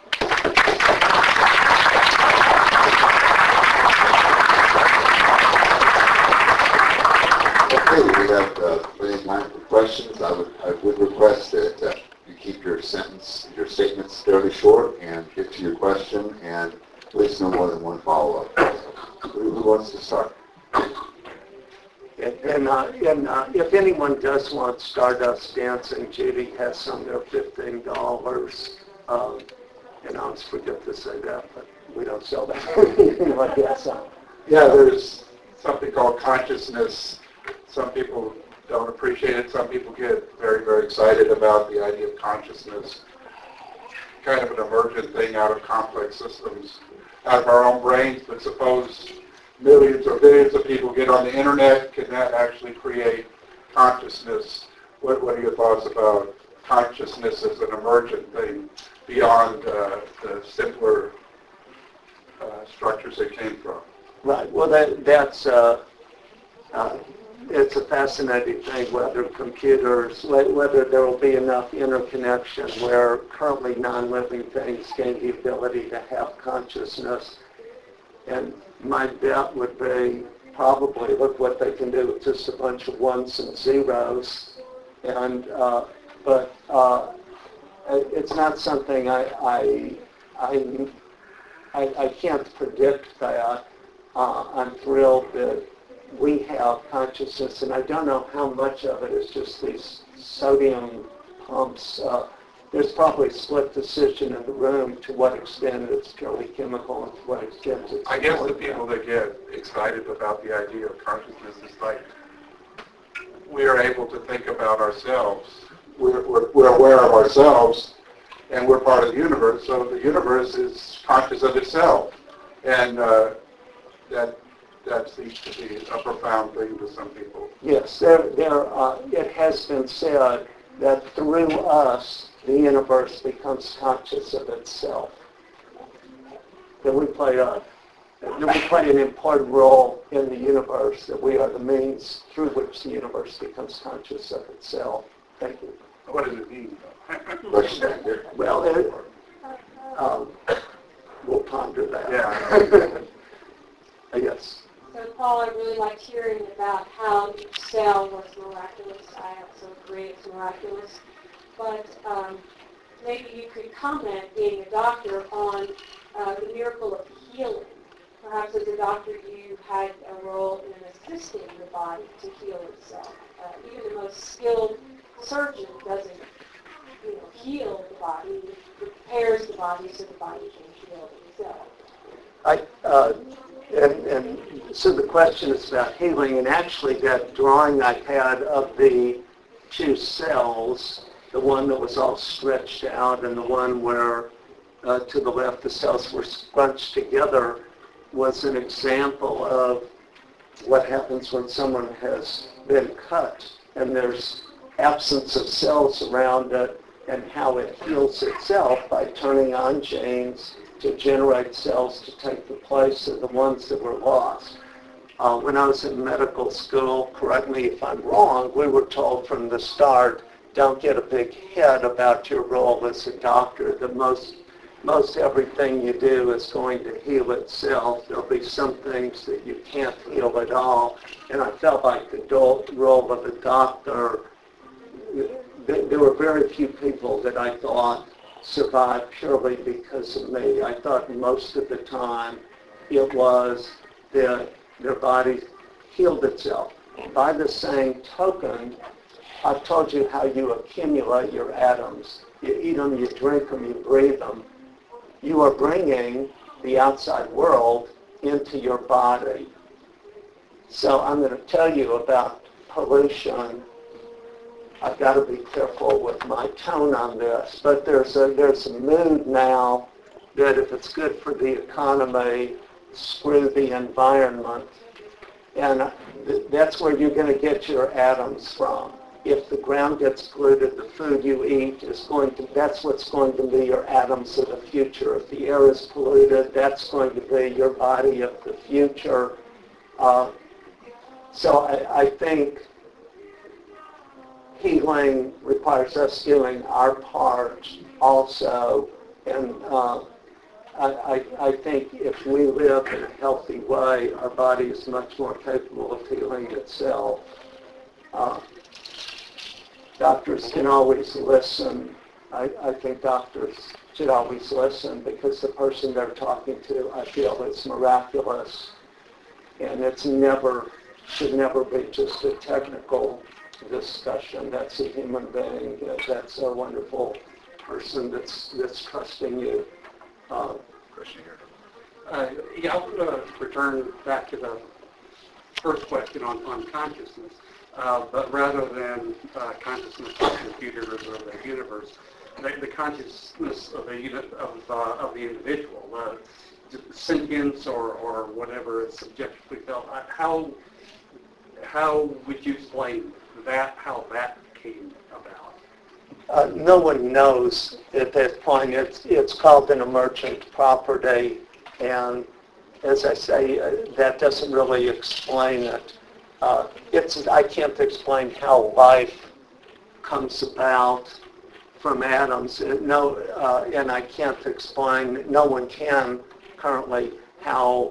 Okay, we have uh, plenty of time for questions. I would, I would request that uh, you keep your sentence, your statements fairly short and get to your question, and please no more than one follow-up. Who, who wants to start? And, and, uh, and uh, if anyone does want Stardust Dancing, Judy has some there, fifteen dollars. Um, and I always forget to say that, but we don't sell that. Like that, so. Yeah, there's something called consciousness. Some people don't appreciate it. Some people get very, very excited about the idea of consciousness. Kind of an emergent thing out of complex systems, out of our own brains. But suppose millions or billions of people get on the internet, can that actually create consciousness? What, what are your thoughts about consciousness as an emergent thing beyond uh, the simpler uh, structures it came from? Right. Well, that, that's uh, uh, it's a fascinating thing. Whether computers, whether there will be enough interconnection where currently non-living things gain the ability to have consciousness. And my bet would be probably look what they can do with just a bunch of ones and zeros. And uh, but uh, it's not something I I I I, I can't predict that. Uh, I'm thrilled that we have consciousness, and I don't know how much of it is just these sodium pumps. Uh, there's probably a split decision in the room to what extent it's purely chemical and to what extent it's... I guess the people that get excited about the idea of consciousness is like we are able to think about ourselves. We're, we're, we're aware of ourselves, and we're part of the universe, so the universe is conscious of itself. And uh, that that seems to be a profound thing to some people. Yes, there, there, uh, it has been said that through us, the universe becomes conscious of itself. That we play a, that we play an important role in the universe, that we are the means through which the universe becomes conscious of itself. Thank you. What does it mean? Well, it, um, we'll ponder that. Yeah. Yes. So, Paul, I really liked hearing about how each cell was miraculous. I also agree it's miraculous. But um, maybe you could comment, being a doctor, on uh, the miracle of healing. Perhaps as a doctor you had a role in assisting the body to heal itself. Uh, even the most skilled surgeon doesn't you know, heal the body. It prepares the body so the body can heal itself. I, uh, and, and so the question is about healing, and actually that drawing I had of the two cells, the one that was all stretched out and the one where uh, to the left the cells were scrunched together, was an example of what happens when someone has been cut and there's absence of cells around it, and how it heals itself by turning on genes to generate cells to take the place of the ones that were lost. Uh, when I was in medical school, correct me if I'm wrong, we were told from the start, don't get a big head about your role as a doctor. The most Most everything you do is going to heal itself. There'll be some things that you can't heal at all. And I felt like the do- role of a doctor, th- there were very few people that I thought survived purely because of me. I thought most of the time it was that their body healed itself. By the same token, I've told you how you accumulate your atoms. You eat them, you drink them, you breathe them. You are bringing the outside world into your body. So I'm going to tell you about pollution. I've got to be careful with my tone on this, but there's a, there's a mood now that if it's good for the economy, screw the environment. And that's where you're going to get your atoms from. If the ground gets polluted, the food you eat is going to, that's what's going to be your atoms of the future. If the air is polluted, that's going to be your body of the future. Uh, so I, I think healing requires us doing our part also. And uh, I, I, I think if we live in a healthy way, our body is much more capable of healing itself. Uh, Doctors can always listen. I, I think doctors should always listen because the person they're talking to, I feel, is miraculous. And it's never, should never be just a technical discussion. That's a human being. That's a wonderful person that's, that's trusting you. Uh, Uh, yeah, I'll uh, return back to the first question on, on consciousness. Uh, but rather than uh, consciousness of computers or the universe, the, the consciousness of the unit of, uh, of the individual, uh, sentience or, or whatever it's subjectively felt. Uh, how how would you explain that? How that came about? Uh, no one knows at this point. It's it's called an emergent property, and as I say, uh, that doesn't really explain it. Uh, it's, I can't explain how life comes about from atoms. No, uh, and I can't explain, no one can currently, how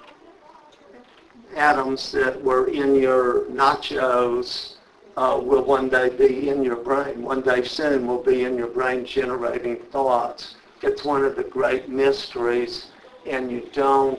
atoms that were in your nachos uh, will one day be in your brain. One day soon will be in your brain generating thoughts. It's one of the great mysteries, and you don't,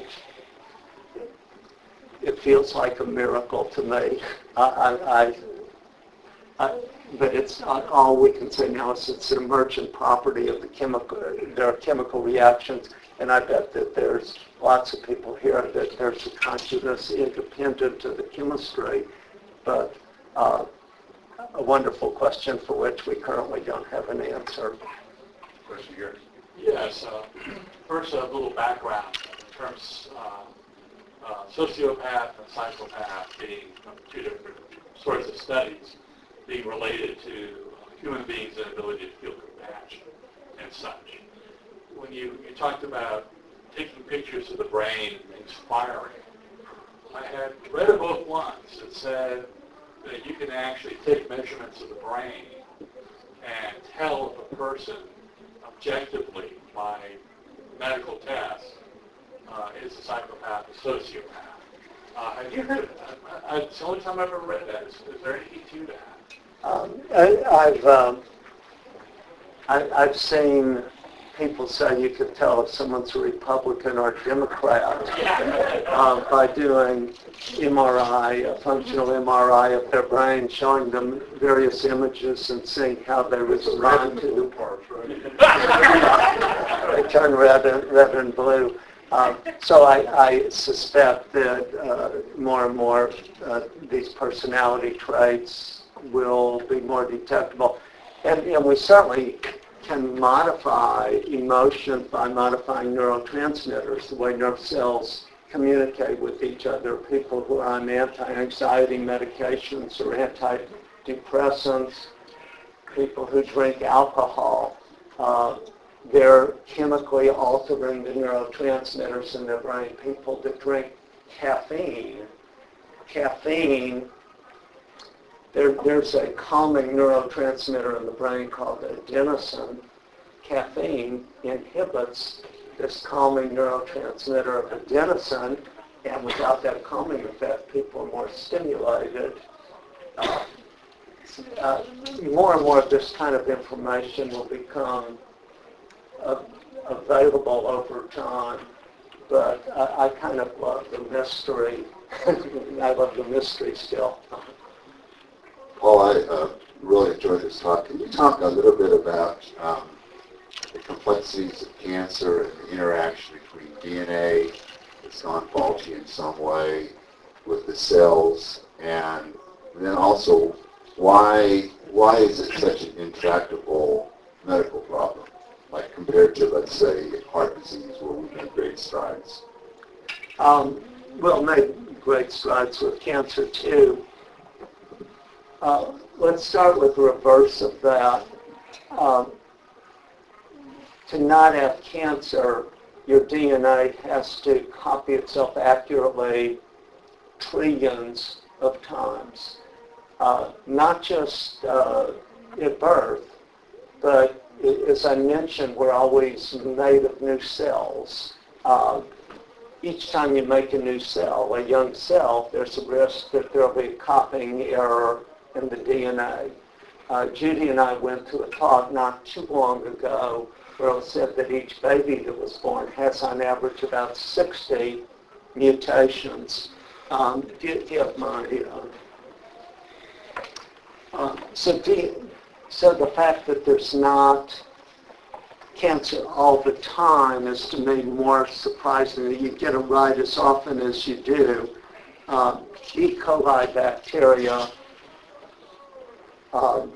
it feels like a miracle to me. I, I, I, I, but it's not, all we can say now is it's an emergent property of the chemical, there are chemical reactions, and I bet that there's lots of people here that there's a consciousness independent of the chemistry, but uh, a wonderful question for which we currently don't have an answer. Question here. Yes. Uh, first, a little background in terms uh, uh, sociopath and psychopath being two different sorts of studies being related to human beings' inability to feel compassion and such. When you, you talked about taking pictures of the brain and inspiring, I had read a book once that said that you can actually take measurements of the brain and tell if a person objectively by medical tests uh, is a psychopath, a sociopath. Uh, have you heard, uh, uh, it's the only time I've ever read that. Is, is there anything to that? Um, I, I've um, I, I've seen people say you can tell if someone's a Republican or a Democrat uh, by doing M R I, a functional M R I of their brain, showing them various images and seeing how they respond to parts, right? they turn red and, red and blue. Uh, so I, I suspect that uh, more and more uh, these personality traits will be more detectable. And, and we certainly can modify emotion by modifying neurotransmitters, the way nerve cells communicate with each other. People who are on anti-anxiety medications or antidepressants, people who drink alcohol, uh, they're chemically altering the neurotransmitters in their brain. People that drink caffeine, caffeine, there, there's a calming neurotransmitter in the brain called adenosine. Caffeine inhibits this calming neurotransmitter of adenosine, and without that calming effect, people are more stimulated. Uh, uh, more and more of this kind of information will become uh, available over time, but I, I kind of love the mystery. I love the mystery still. Paul, I uh, really enjoyed this talk. Can you talk a little bit about um, the complexities of cancer and the interaction between D N A that's gone faulty in some way with the cells, and then also why why is it such an intractable medical problem, like compared to, let's say, heart disease, where we've made great strides? Um, well, made great strides with cancer too. Uh, let's start with the reverse of that. Um, to not have cancer, your D N A has to copy itself accurately trillions of times. Uh, not just uh, at birth, but as I mentioned, we're always made of new cells. Uh, each time you make a new cell, a young cell, there's a risk that there'll be a copying error in the D N A. Uh, Judy and I went to a talk not too long ago where it said that each baby that was born has on average about sixty mutations. Um, do, you, do you have my... Uh, uh, so, do you, so the fact that there's not cancer all the time is to me more surprising, that you get it right as often as you do. Uh, E. coli bacteria um,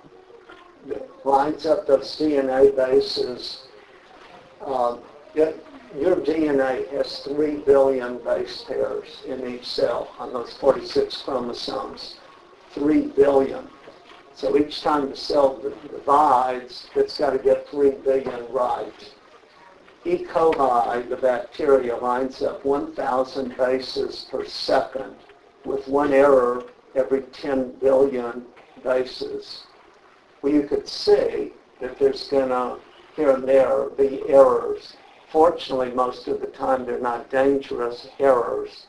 lines up those D N A bases. Uh, it, your D N A has three billion base pairs in each cell on those forty-six chromosomes. three billion. So each time the cell divides, it's got to get three billion right. E. coli, the bacteria, lines up one thousand bases per second with one error every ten billion bases. Well, you could see that there's going to, here and there, be errors. Fortunately, most of the time, they're not dangerous errors.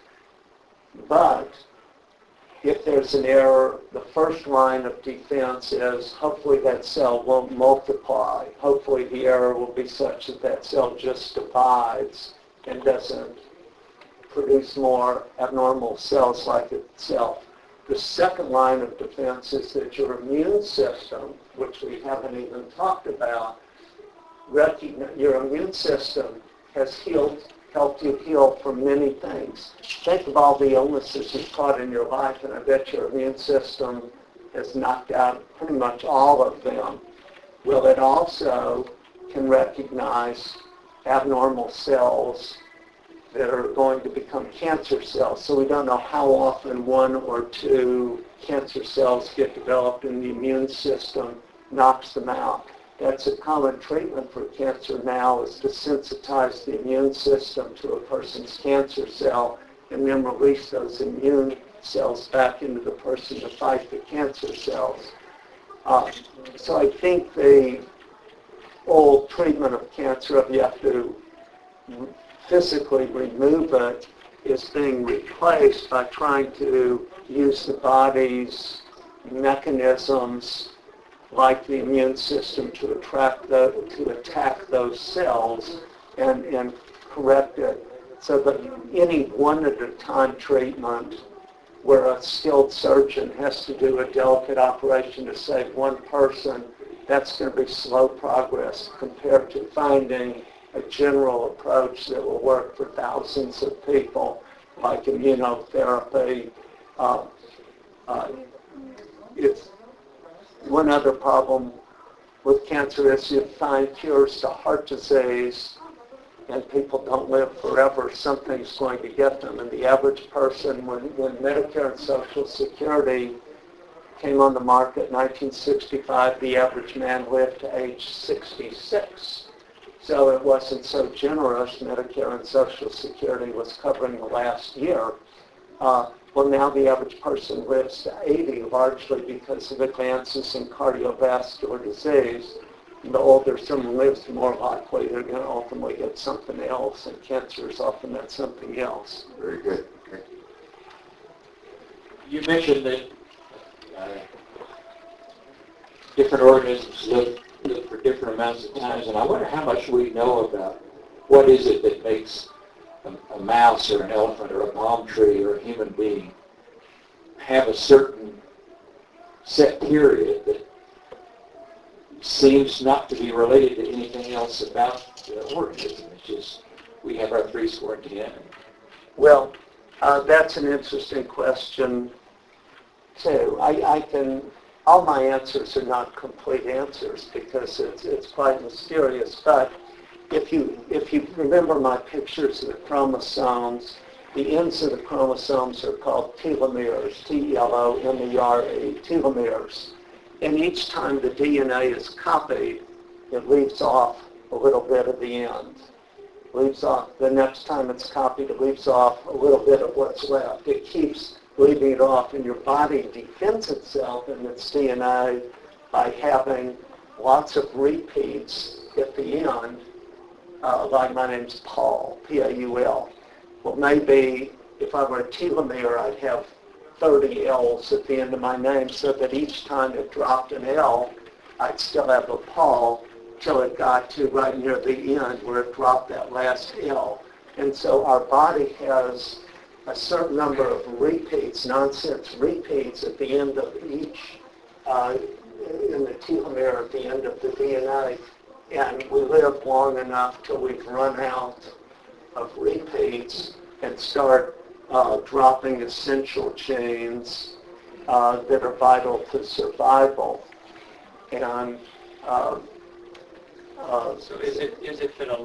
But if there's an error, the first line of defense is hopefully that cell won't multiply. Hopefully the error will be such that that cell just divides and doesn't produce more abnormal cells like itself. The second line of defense is that your immune system, which we haven't even talked about, recognize, your immune system has healed helped you heal from many things. Think of all the illnesses you've caught in your life, and I bet your immune system has knocked out pretty much all of them. Well, it also can recognize abnormal cells that are going to become cancer cells. So we don't know how often one or two cancer cells get developed and the immune system knocks them out. That's a common treatment for cancer now, is to sensitize the immune system to a person's cancer cell and then release those immune cells back into the person to fight the cancer cells. Uh, so I think the old treatment of cancer, if you have to physically remove it, is being replaced by trying to use the body's mechanisms like the immune system to attract the, to attack those cells and, and correct it. So that any one-at-a-time treatment where a skilled surgeon has to do a delicate operation to save one person, that's going to be slow progress compared to finding a general approach that will work for thousands of people, like immunotherapy. Uh, uh, it's one other problem with cancer is you find cures to heart disease and people don't live forever. Something's going to get them. And the average person, when, when Medicare and Social Security came on the market in nineteen sixty-five, the average man lived to age sixty-six. So it wasn't so generous. Medicare and Social Security was covering the last year. Uh, well, now the average person lives to eighty, largely because of advances in cardiovascular disease. And the older someone lives, the more likely they're going to ultimately get something else, and cancer is often that something else. Very good. Okay. You mentioned that uh, different organisms live, live for different amounts of times, and I wonder how much we know about what is it that makes a, a mouse or an elephant or a palm tree or a human being have a certain set period that seems not to be related to anything else about the organism. It's just we have our three score and ten. Well, uh, that's an interesting question, too. I, I can, all my answers are not complete answers because it's, it's quite mysterious, but if you, if you remember my pictures of the chromosomes, the ends of the chromosomes are called telomeres, T E L O M E R E, telomeres. And each time the D N A is copied, it leaves off a little bit of the end. Leaves off, the next time it's copied, it leaves off a little bit of what's left. It keeps leaving it off, and your body defends itself in its D N A by having lots of repeats at the end. Uh, like my name's Paul, P A U L. Well, maybe if I were a telomere, I'd have thirty L's at the end of my name, so that each time it dropped an L, I'd still have a Paul till it got to right near the end where it dropped that last L. And so our body has a certain number of repeats, nonsense repeats at the end of each, uh, in the telomere at the end of the D N A. And we live long enough till we've run out of repeats and start Uh, dropping essential chains uh, that are vital to survival. And uh, uh, So is it is it that a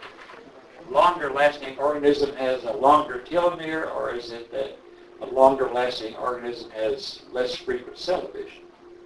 longer lasting organism has a longer telomere, or is it that a longer lasting organism has less frequent cell division?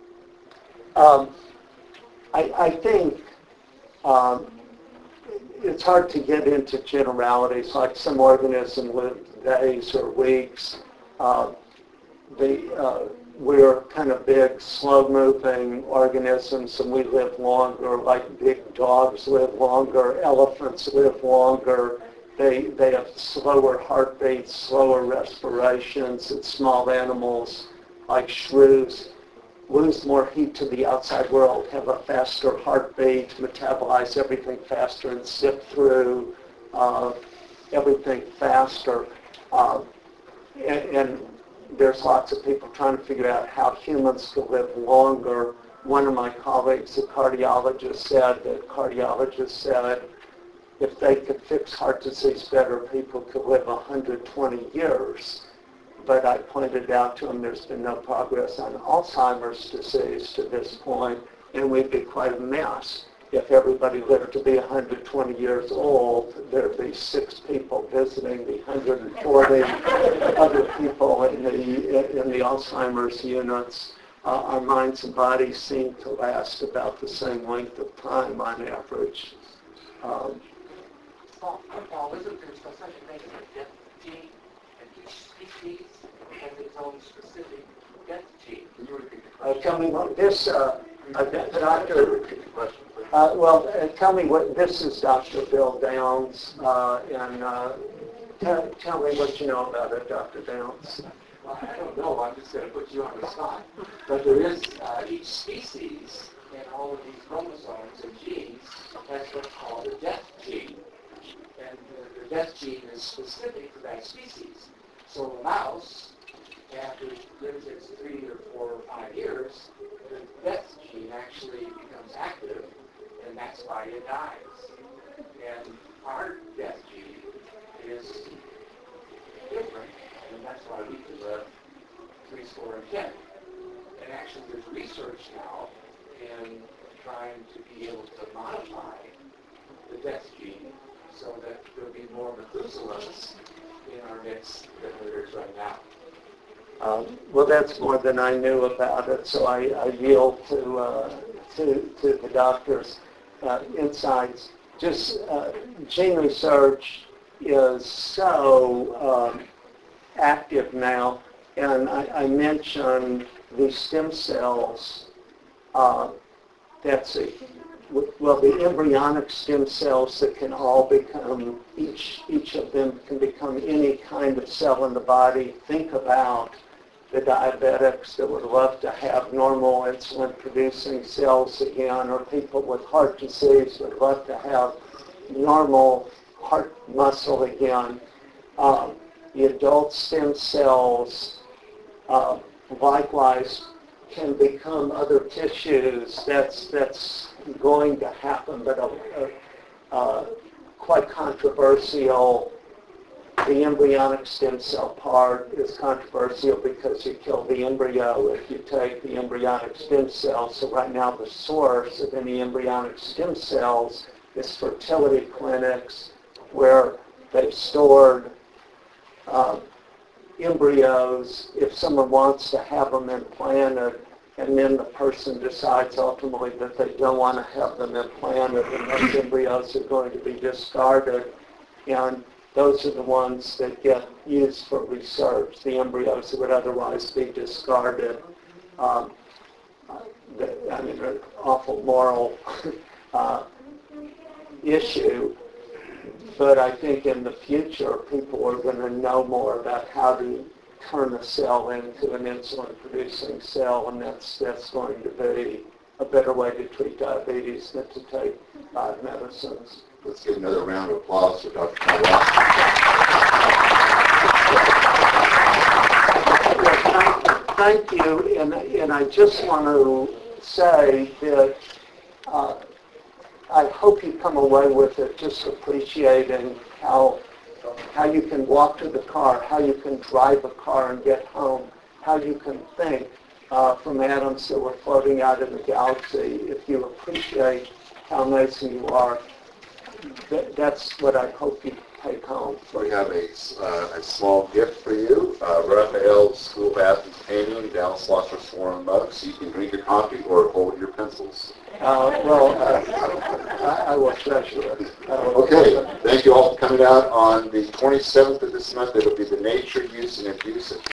um, I, I think um, it's hard to get into generalities, like some organisms live days or weeks. Uh, the, uh, we're kind of big, slow-moving organisms, and we live longer, like big dogs live longer, elephants live longer. They, they have slower heartbeats, slower respirations, and small animals like shrews lose more heat to the outside world, have a faster heartbeat, metabolize everything faster, and sift through uh, everything faster. Uh, and, and there's lots of people trying to figure out how humans could live longer. One of my colleagues, a cardiologist, said that cardiologists said if they could fix heart disease better, people could live one hundred twenty years. But I pointed out to him there's been no progress on Alzheimer's disease to this point, and we'd be quite a mess. If everybody lived to be one hundred twenty years old, there'd be six people visiting the one hundred forty other people in the, in the Alzheimer's units. Uh, our minds and bodies seem to last about the same length of time on average. Um, Paul, Paul, isn't there such a thing as a death gene? And each species has its own specific death gene. Can you repeat the question? Uh, tell me what this, uh, uh, Doctor Uh, well, uh, tell me what, this is Doctor Bill Downs, uh, and uh, t- tell me what you know about it, Doctor Downs. Well, I don't know. I'm just going to put you on the spot. But there is uh, each species in all of these chromosomes and genes has what's called a death gene. And the, the death gene is specific to that species. So a mouse, after it lives its three or four or five years, the death gene actually becomes active, and that's why it dies. And our death gene is different, and that's why we can live three score and ten. And actually there's research now in trying to be able to modify the death gene so that there'll be more Methuselahs in our midst than there is right now. Um, well, that's more than I knew about it, so I, I yield to, uh, to, to the doctor's uh, insights. Just uh, gene research is so um, active now, and I, I mentioned the stem cells. Uh, that's a, well, the embryonic stem cells that can all become, each, each of them can become any kind of cell in the body. Think about the diabetics that would love to have normal insulin-producing cells again, or people with heart disease would love to have normal heart muscle again. Um, the adult stem cells, uh, likewise, can become other tissues. That's that's going to happen, but uh, uh, quite controversial. The embryonic stem cell part is controversial because you kill the embryo if you take the embryonic stem cells. So right now the source of any embryonic stem cells is fertility clinics where they've stored uh, embryos if someone wants to have them implanted, and then the person decides ultimately that they don't want to have them implanted, and those embryos are going to be discarded. And those are the ones that get used for research, the embryos that would otherwise be discarded. Um, I mean, an awful moral uh, issue. But I think in the future, people are going to know more about how to turn a cell into an insulin-producing cell, and that's, that's going to be a better way to treat diabetes than to take five medicines. Let's give another round of applause for Doctor Kowalski. Thank you, and, and I just want to say that uh, I hope you come away with it just appreciating how how you can walk to the car, how you can drive a car and get home, how you can think uh, from atoms that were floating out in the galaxy. If you appreciate how amazing you are, th- that's what I hope you take home. We have a, uh, a small gift for you, uh, Raphael's School Bath and Painting, Dallas Philosopher's Forum mug, so you can drink your coffee or hold your pencils. Uh, well, uh, I, I will treasure it. Okay, thank you all for coming out on the twenty-seventh of this month. It will be the nature, use, and abuse of